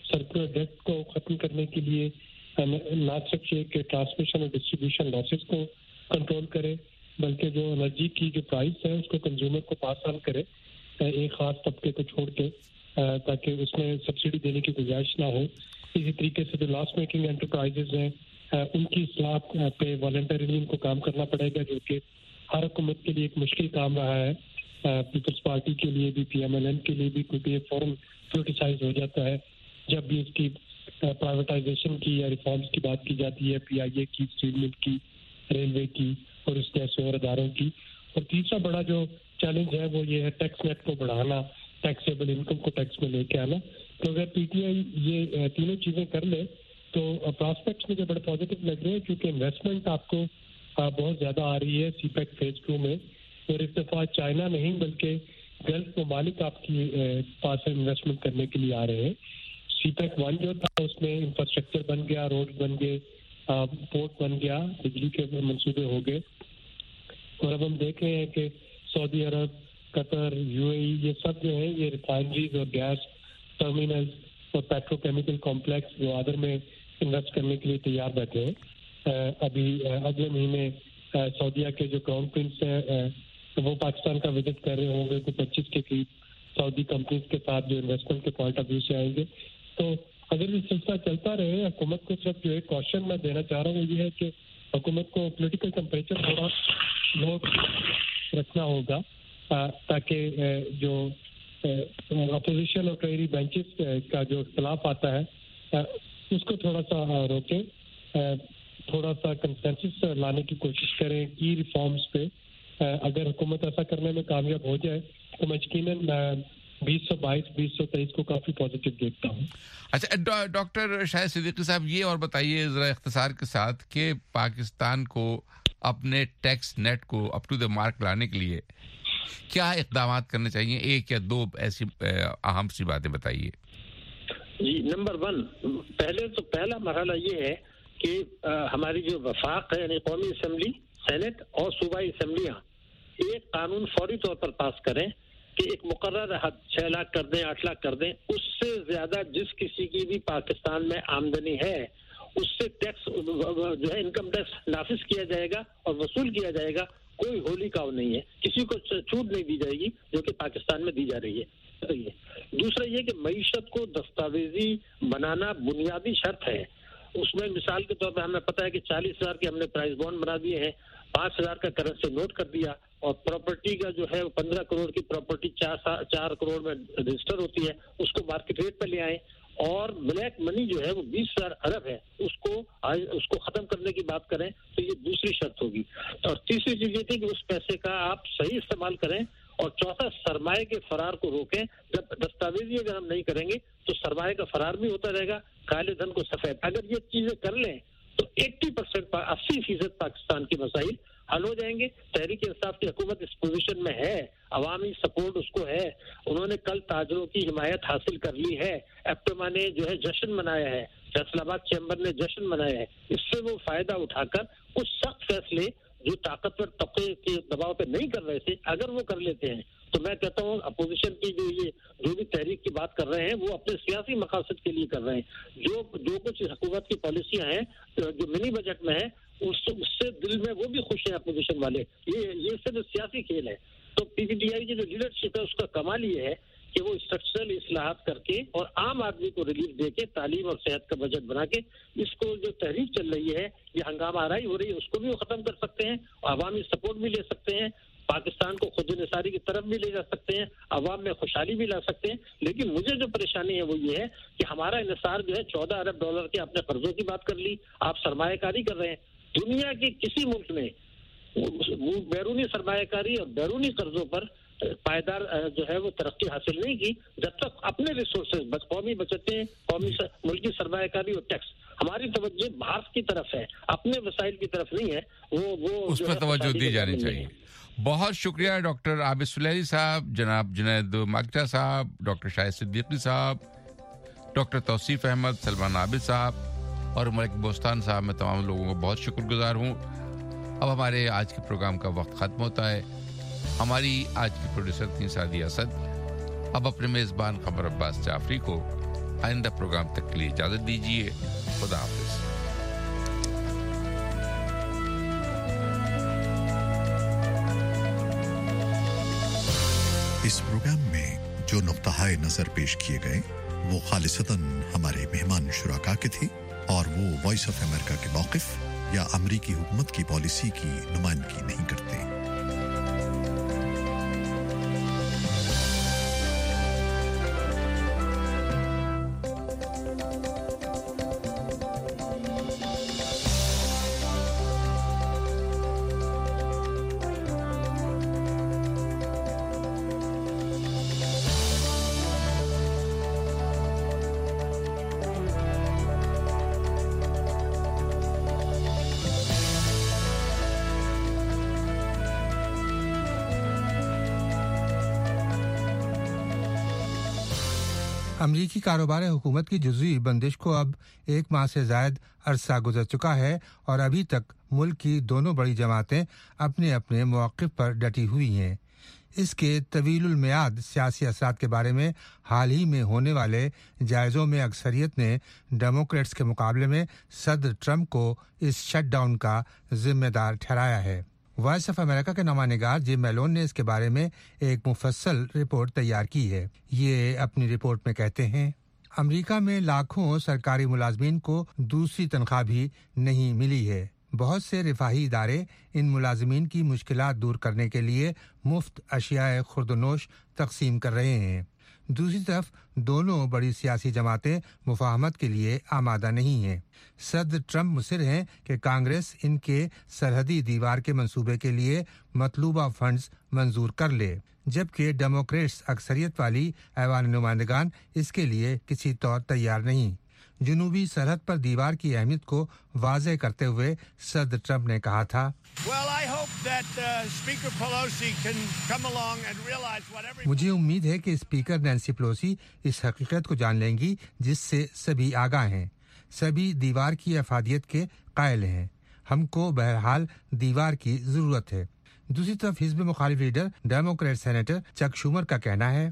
سرکولر ڈیٹ کو ختم کرنے کے لیے نہ صرف یہ کہ ٹرانسمیشن اور ڈسٹریبیوشن لاسز کو کنٹرول کرے بلکہ جو انرجی کی جو پرائس ہے اس کو کنزیومر کو پاس آن کرے ایک خاص طبقے کو چھوڑ کے تاکہ اس میں سبسڈی دینے کی گنجائش نہ ہو. اسی طریقے سے جو لاس میکنگ انٹرپرائزز ہیں ان کی اصلاح پہ والنٹریلی ان کو کام کرنا پڑے گا جو کہ ہر حکومت کے لیے ایک مشکل کام رہا ہے. پیپلز پارٹی کے لیے بھی پی ایم ایل این کے لیے بھی کیونکہ یہ فوراً پولیٹیسائز ہو جاتا ہے جب بھی اس کی پرائیویٹائزیشن کی یا ریفارمز کی بات کی جاتی ہے, پی آئی اے کی, اسٹیل مل کی, ریلوے کی اور اس جیسے اور اداروں کی. اور تیسرا بڑا جو چیلنج ہے وہ یہ ہے ٹیکس نیٹ کو بڑھانا, ٹیکسیبل انکم کو ٹیکس میں لے کے آنا. تو اگر پی ٹی آئی یہ تینوں چیزیں کر لے تو پراسپیکٹس مجھے بڑے پازیٹیو لگ رہے ہیں کیونکہ انویسٹمنٹ آپ کو بہت زیادہ آ رہی ہے سی پیک فیز ٹو میں, اور اس دفعہ چائنا نہیں بلکہ گلف ممالک آپ کی پاس انویسٹمنٹ کرنے کے لیے آ رہے ہیں. سی پیک ون جو تھا اس میں انفراسٹرکچر بن گیا, روڈ بن گئے, پورٹ بن گیا, بجلی کے منصوبے ہو گئے, اور اب ہم دیکھ رہے ہیں کہ سعودی عرب, قطر, یو اے ای یہ سب جو ہیں یہ ریفائنریز اور گیس ٹرمینل اور پیٹرو کیمیکل کمپلیکس گوادر میں انویسٹ کرنے کے لیے تیار بیٹھے ہیں. ابھی اگلے مہینے سعودیہ کے جو کراؤن پرنس ہیں وہ پاکستان کا وزٹ کر رہے ہوں گے, تو پچیس کے قریب سعودی کمپنیز کے ساتھ جو انویسٹمنٹ کے پوائنٹ آف ویو سے آئیں گے. تو اگر یہ سلسلہ چلتا رہے, حکومت کو صرف جو ایک کوشچن میں دینا چاہ رہا ہوں وہ یہ ہے کہ حکومت کو پولیٹیکل ٹیمپریچر تھوڑا لو رکھنا ہوگا تاکہ جو اپوزیشن اور کئی بینچز کا جو اختلاف آتا ہے اس کو تھوڑا سا روکیں, تھوڑا سا کنسنسس لانے کی کوشش کریں کی ریفارمز پہ. اگر حکومت ایسا کرنے میں کامیاب ہو جائے تو میں یقیناً بیس سو بائیس بیس سو تیئیس کو کافی پازیٹیو دیکھتا ہوں. اچھا ڈاکٹر شاہد صدیقی صاحب, یہ اور بتائیے ذرا اختصار کے ساتھ کہ پاکستان کو اپنے ٹیکس نیٹ کو اپ ٹو دا مارک لانے کے لیے کیا اقدامات کرنے چاہیے؟ ایک یا دو ایسی اہم سی باتیں بتائیے. جی, نمبر ون, پہلے تو پہلا مرحلہ یہ ہے کہ ہماری جو وفاق ہے یعنی قومی اسمبلی, سینٹ اور صوبائی اسمبلیاں ایک قانون فوری طور پر پاس کریں کہ ایک مقررہ حد چھ لاکھ کر دیں, آٹھ لاکھ کر دیں, اس سے زیادہ جس کسی کی بھی پاکستان میں آمدنی ہے اس سے ٹیکس جو ہے انکم ٹیکس نافذ کیا جائے گا اور وصول کیا جائے گا. کوئی ہولی کاؤ نہیں ہے, کسی کو چھوٹ نہیں دی جائے گی جو کہ پاکستان میں دی جا رہی ہے. دوسرا یہ کہ معیشت کو دستاویزی بنانا بنیادی شرط ہے. اس میں مثال کے طور پہ ہمیں پتہ ہے کہ چالیس ہزار کے ہم نے پرائز بانڈ بنا دیے ہیں, پانچ ہزار کا کرنسی نوٹ کر دیا, اور پراپرٹی کا جو ہے پندرہ کروڑ کی پراپرٹی چار چار کروڑ میں رجسٹر ہوتی ہے, اس کو مارکیٹ ریٹ پہ لے آئیں. اور بلیک منی جو ہے وہ بیس ہزار ارب ہے, اس کو اس کو ختم کرنے کی بات کریں تو یہ دوسری شرط ہوگی. اور تیسری چیز یہ تھی کہ اس پیسے کا آپ صحیح استعمال کریں. اور چوتھا, سرمایہ کے فرار کو روکیں. جب دستاویزی اگر ہم نہیں کریں گے تو سرمایہ کا فرار بھی ہوتا رہے گا, کالے دھن کو سفید. اگر یہ چیزیں کر لیں تو ایٹی پرسینٹ اسی فیصد پاکستان کے مسائل حل ہو جائیں گے. تحریک انصاف کی حکومت اس پوزیشن میں ہے, عوامی سپورٹ اس کو ہے, انہوں نے کل تاجروں کی حمایت حاصل کر لی ہے, ایپٹما نے جو ہے جشن منایا ہے, فیصل آباد چیمبر نے جشن منایا ہے. اس سے وہ فائدہ اٹھا کر کچھ سخت فیصلے جو طاقتور طبقے کے دباؤ پہ نہیں کر رہے تھے اگر وہ کر لیتے ہیں تو میں کہتا ہوں اپوزیشن کی جو یہ جو بھی تحریک کی بات کر رہے ہیں وہ اپنے سیاسی مقاصد کے لیے کر رہے ہیں. جو جو کچھ حکومت کی پالیسیاں ہیں جو منی بجٹ میں ہیں اس سے دل میں وہ بھی خوش ہیں اپوزیشن والے. یہ یہ صرف سیاسی کھیل ہے. تو پی پی ٹی آئی کی جو لیڈرشپ ہے اس کا کمال یہ ہے کہ وہ اسٹرکچرل اصلاحات کر کے اور عام آدمی کو ریلیف دے کے تعلیم اور صحت کا بجٹ بنا کے اس کو جو تحریک چل رہی ہے, یہ ہنگامہ آرائی ہو رہی ہے, اس کو بھی وہ ختم کر سکتے ہیں, عوامی سپورٹ بھی لے سکتے ہیں, پاکستان کو خود انحصاری کی طرف بھی لے جا سکتے ہیں, عوام میں خوشحالی بھی لا سکتے ہیں. لیکن مجھے جو پریشانی ہے وہ یہ ہے کہ ہمارا انحصار جو ہے چودہ ارب ڈالر کے اپنے قرضوں کی بات کر لی, آپ سرمایہ کاری کر رہے ہیں. دنیا کے کسی ملک نے بیرونی سرمایہ کاری اور بیرونی قرضوں پر پائیدار جو ہے وہ ترقی حاصل نہیں کی جب تک اپنے ریسورسز قومی بچتیں, قومی ملکی سرمایہ کاری اور ٹیکس. ہماری توجہ بھارت کی طرف ہے, اپنے وسائل کی طرف نہیں ہے. وہ وہ اس پر توجہ دی جانی چاہیے. بہت شکریہ ڈاکٹر عابد سلیری صاحب, جناب جنید ماکٹا صاحب, ڈاکٹر شاہد صدیقی صاحب, ڈاکٹر توصیف احمد, سلمان عابد صاحب اور ملک بوستان صاحب. میں تمام لوگوں کو بہت شکر گزار ہوں. اب ہمارے آج کے پروگرام کا وقت ختم ہوتا ہے. ہماری آج کی پروڈیوسر تھیں سعدیہ اسد. اب اپنے میزبان قمر عباس جعفری کو آئندہ پروگرام تک کے لیے اجازت دیجیے. خدا حافظ. اس پروگرام میں جو نقطہ نظر پیش کیے گئے وہ خالصتاً ہمارے مہمان شرکا کے تھے اور وہ وائس آف امریکہ کے موقف یا امریکی حکومت کی پالیسی کی نمائندگی نہیں کرتے. امریکی کاروبار حکومت کی جزوی بندش کو اب ایک ماہ سے زائد عرصہ گزر چکا ہے اور ابھی تک ملک کی دونوں بڑی جماعتیں اپنے اپنے موقف پر ڈٹی ہوئی ہیں. اس کے طویل المیعاد سیاسی اثرات کے بارے میں حال ہی میں ہونے والے جائزوں میں اکثریت نے ڈیموکریٹس کے مقابلے میں صدر ٹرمپ کو اس شٹ ڈاؤن کا ذمہ دار ٹھہرایا ہے. وائس آف امریکہ کے نامہ نگار جم میلون نے اس کے بارے میں ایک مفصل رپورٹ تیار کی ہے. یہ اپنی رپورٹ میں کہتے ہیں امریکہ میں لاکھوں سرکاری ملازمین کو دوسری تنخواہ بھی نہیں ملی ہے. بہت سے رفاہی ادارے ان ملازمین کی مشکلات دور کرنے کے لیے مفت اشیاء خورد و نوش تقسیم کر رہے ہیں. دوسری طرف دونوں بڑی سیاسی جماعتیں مفاہمت کے لیے آمادہ نہیں ہیں. صدر ٹرمپ مصر ہیں کہ کانگریس ان کے سرحدی دیوار کے منصوبے کے لیے مطلوبہ فنڈز منظور کر لے، جبکہ ڈیموکریٹس اکثریت والی ایوان نمائندگان اس کے لیے کسی طور تیار نہیں. جنوبی سرحد پر دیوار کی اہمیت کو واضح کرتے ہوئے صدر ٹرمپ نے کہا تھا مجھے امید ہے کہ اسپیکر نینسی پیلوسی اس حقیقت کو جان لیں گی جس سے سبھی آگاہ ہیں. سبھی دیوار کی افادیت کے قائل ہیں. ہم کو بہرحال دیوار کی ضرورت ہے. دوسری طرف حزب مخالف لیڈر ڈیموکریٹ سینیٹر چک شومر کا کہنا ہے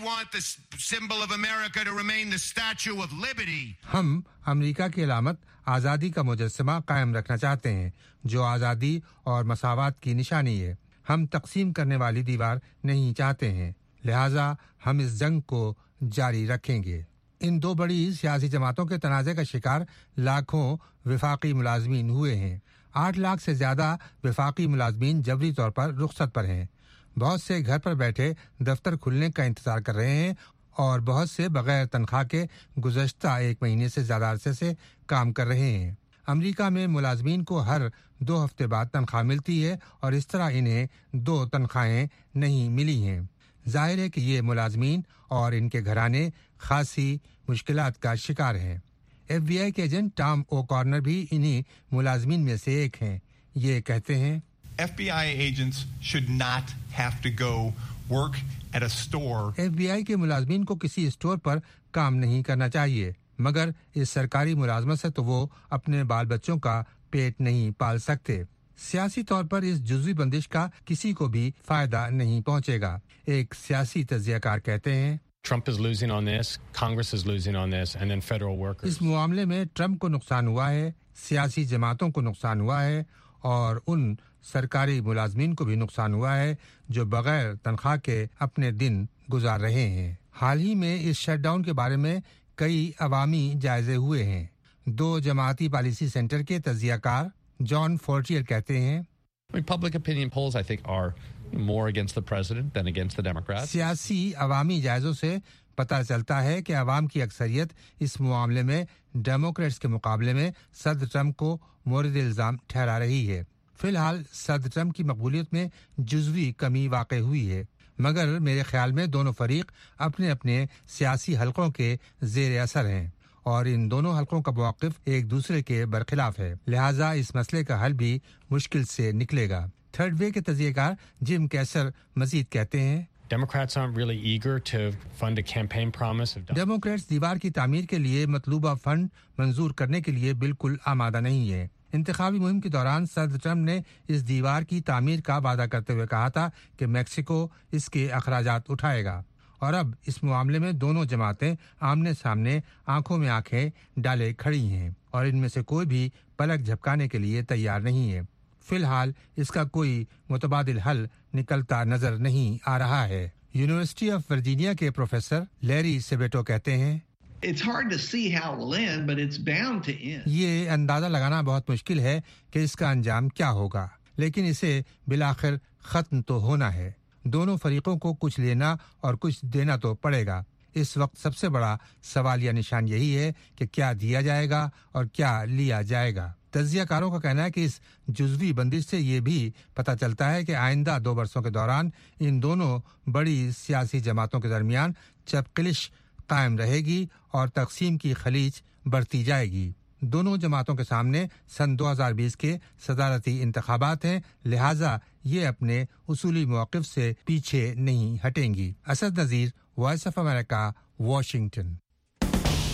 ہم امریکہ کی علامت آزادی کا مجسمہ قائم رکھنا چاہتے ہیں جو آزادی اور مساوات کی نشانی ہے. ہم تقسیم کرنے والی دیوار نہیں چاہتے ہیں، لہٰذا ہم اس جنگ کو جاری رکھیں گے. ان دو بڑی سیاسی جماعتوں کے تنازع کا شکار لاکھوں وفاقی ملازمین ہوئے ہیں. آٹھ لاکھ سے زیادہ وفاقی ملازمین جبری طور پر رخصت پر ہیں. بہت سے گھر پر بیٹھے دفتر کھلنے کا انتظار کر رہے ہیں اور بہت سے بغیر تنخواہ کے گزشتہ ایک مہینے سے زیادہ عرصے سے کام کر رہے ہیں. امریکہ میں ملازمین کو ہر دو ہفتے بعد تنخواہ ملتی ہے اور اس طرح انہیں دو تنخواہیں نہیں ملی ہیں. ظاہر ہے کہ یہ ملازمین اور ان کے گھرانے خاصی مشکلات کا شکار ہیں. ایف بی آئی کے ایجنٹ ٹام او کارنر بھی انہی ملازمین میں سے ایک ہیں. یہ کہتے ہیں F B I agents should not have to go work at a store. F B I کے ملازمین کو کسی اسٹور پر کام نہیں کرنا چاہیے، مگر اس سرکاری ملازمت سے تو وہ اپنے بال بچوں کا پیٹ نہیں پال سکتے. سیاسی طور پر اس جزوی بندش کا کسی کو بھی فائدہ نہیں پہنچے گا. ایک سیاسی تجزیہ کار کہتے ہیں Trump is losing on this, Congress is losing on this, and then federal workers. اس معاملے میں ٹرمپ کو نقصان ہوا ہے، سیاسی جماعتوں کو نقصان ہوا ہے اور ان سرکاری ملازمین کو بھی نقصان ہوا ہے جو بغیر تنخواہ کے اپنے دن گزار رہے ہیں. حال ہی میں اس شٹ ڈاؤن کے بارے میں کئی عوامی جائزے ہوئے ہیں. دو جماعتی پالیسی سینٹر کے تجزیہ کار جان فورٹیئر کہتے ہیں I mean, public opinion polls, I think, are more against the president than against the Democrats. سیاسی عوامی جائزوں سے پتہ چلتا ہے کہ عوام کی اکثریت اس معاملے میں ڈیموکریٹس کے مقابلے میں صدر ٹرمپ کو مورد الزام ٹھہرا رہی ہے. فی الحال صدر ٹرمپ کی مقبولیت میں جزوی کمی واقع ہوئی ہے، مگر میرے خیال میں دونوں فریق اپنے اپنے سیاسی حلقوں کے زیر اثر ہیں اور ان دونوں حلقوں کا موقف ایک دوسرے کے برخلاف ہے. لہٰذا اس مسئلے کا حل بھی مشکل سے نکلے گا. تھرڈ وے کے تجزیہ کار جم کیسر مزید کہتے ہیں Democrats aren't really eager to fund a campaign promise of Democrats دیوار کی تعمیر کے لیے مطلوبہ فنڈ منظور کرنے کے لیے بالکل آمادہ نہیں ہے. انتخابی مہم کے دوران صدر ٹرمپ نے اس دیوار کی تعمیر کا وعدہ کرتے ہوئے کہا تھا کہ میکسیکو اس کے اخراجات اٹھائے گا اور اب اس معاملے میں دونوں جماعتیں آمنے سامنے آنکھوں میں آنکھیں ڈالے کھڑی ہیں اور ان میں سے کوئی بھی پلک جھپکانے کے لیے تیار نہیں ہے. فی الحال اس کا کوئی متبادل حل نکلتا نظر نہیں آ رہا ہے. یونیورسٹی آف ورجینیا کے پروفیسر لیری سیبیٹو کہتے ہیں It's hard to see how it will end, but it's bound to end. یہ اندازہ لگانا بہت مشکل ہے کہ اس کا انجام کیا ہوگا، لیکن اسے بالآخر ختم تو ہونا ہے. دونوں فریقوں کو کچھ لینا اور کچھ دینا تو پڑے گا. اس وقت سب سے بڑا سوال یا نشان یہی ہے کہ کیا دیا جائے گا اور کیا لیا جائے گا. تجزیہ کاروں کا کہنا ہے کہ اس جزوی بندش سے یہ بھی پتہ چلتا ہے کہ آئندہ دو برسوں کے دوران ان دونوں بڑی سیاسی جماعتوں کے درمیان چپقلش قائم رہے گی اور تقسیم کی خلیج بڑھتی جائے گی. دونوں جماعتوں کے سامنے سن دو ہزار بیس کے صدارتی انتخابات ہیں، لہٰذا یہ اپنے اصولی موقف سے پیچھے نہیں ہٹیں گی. Asad Nazir, voice of America, Washington.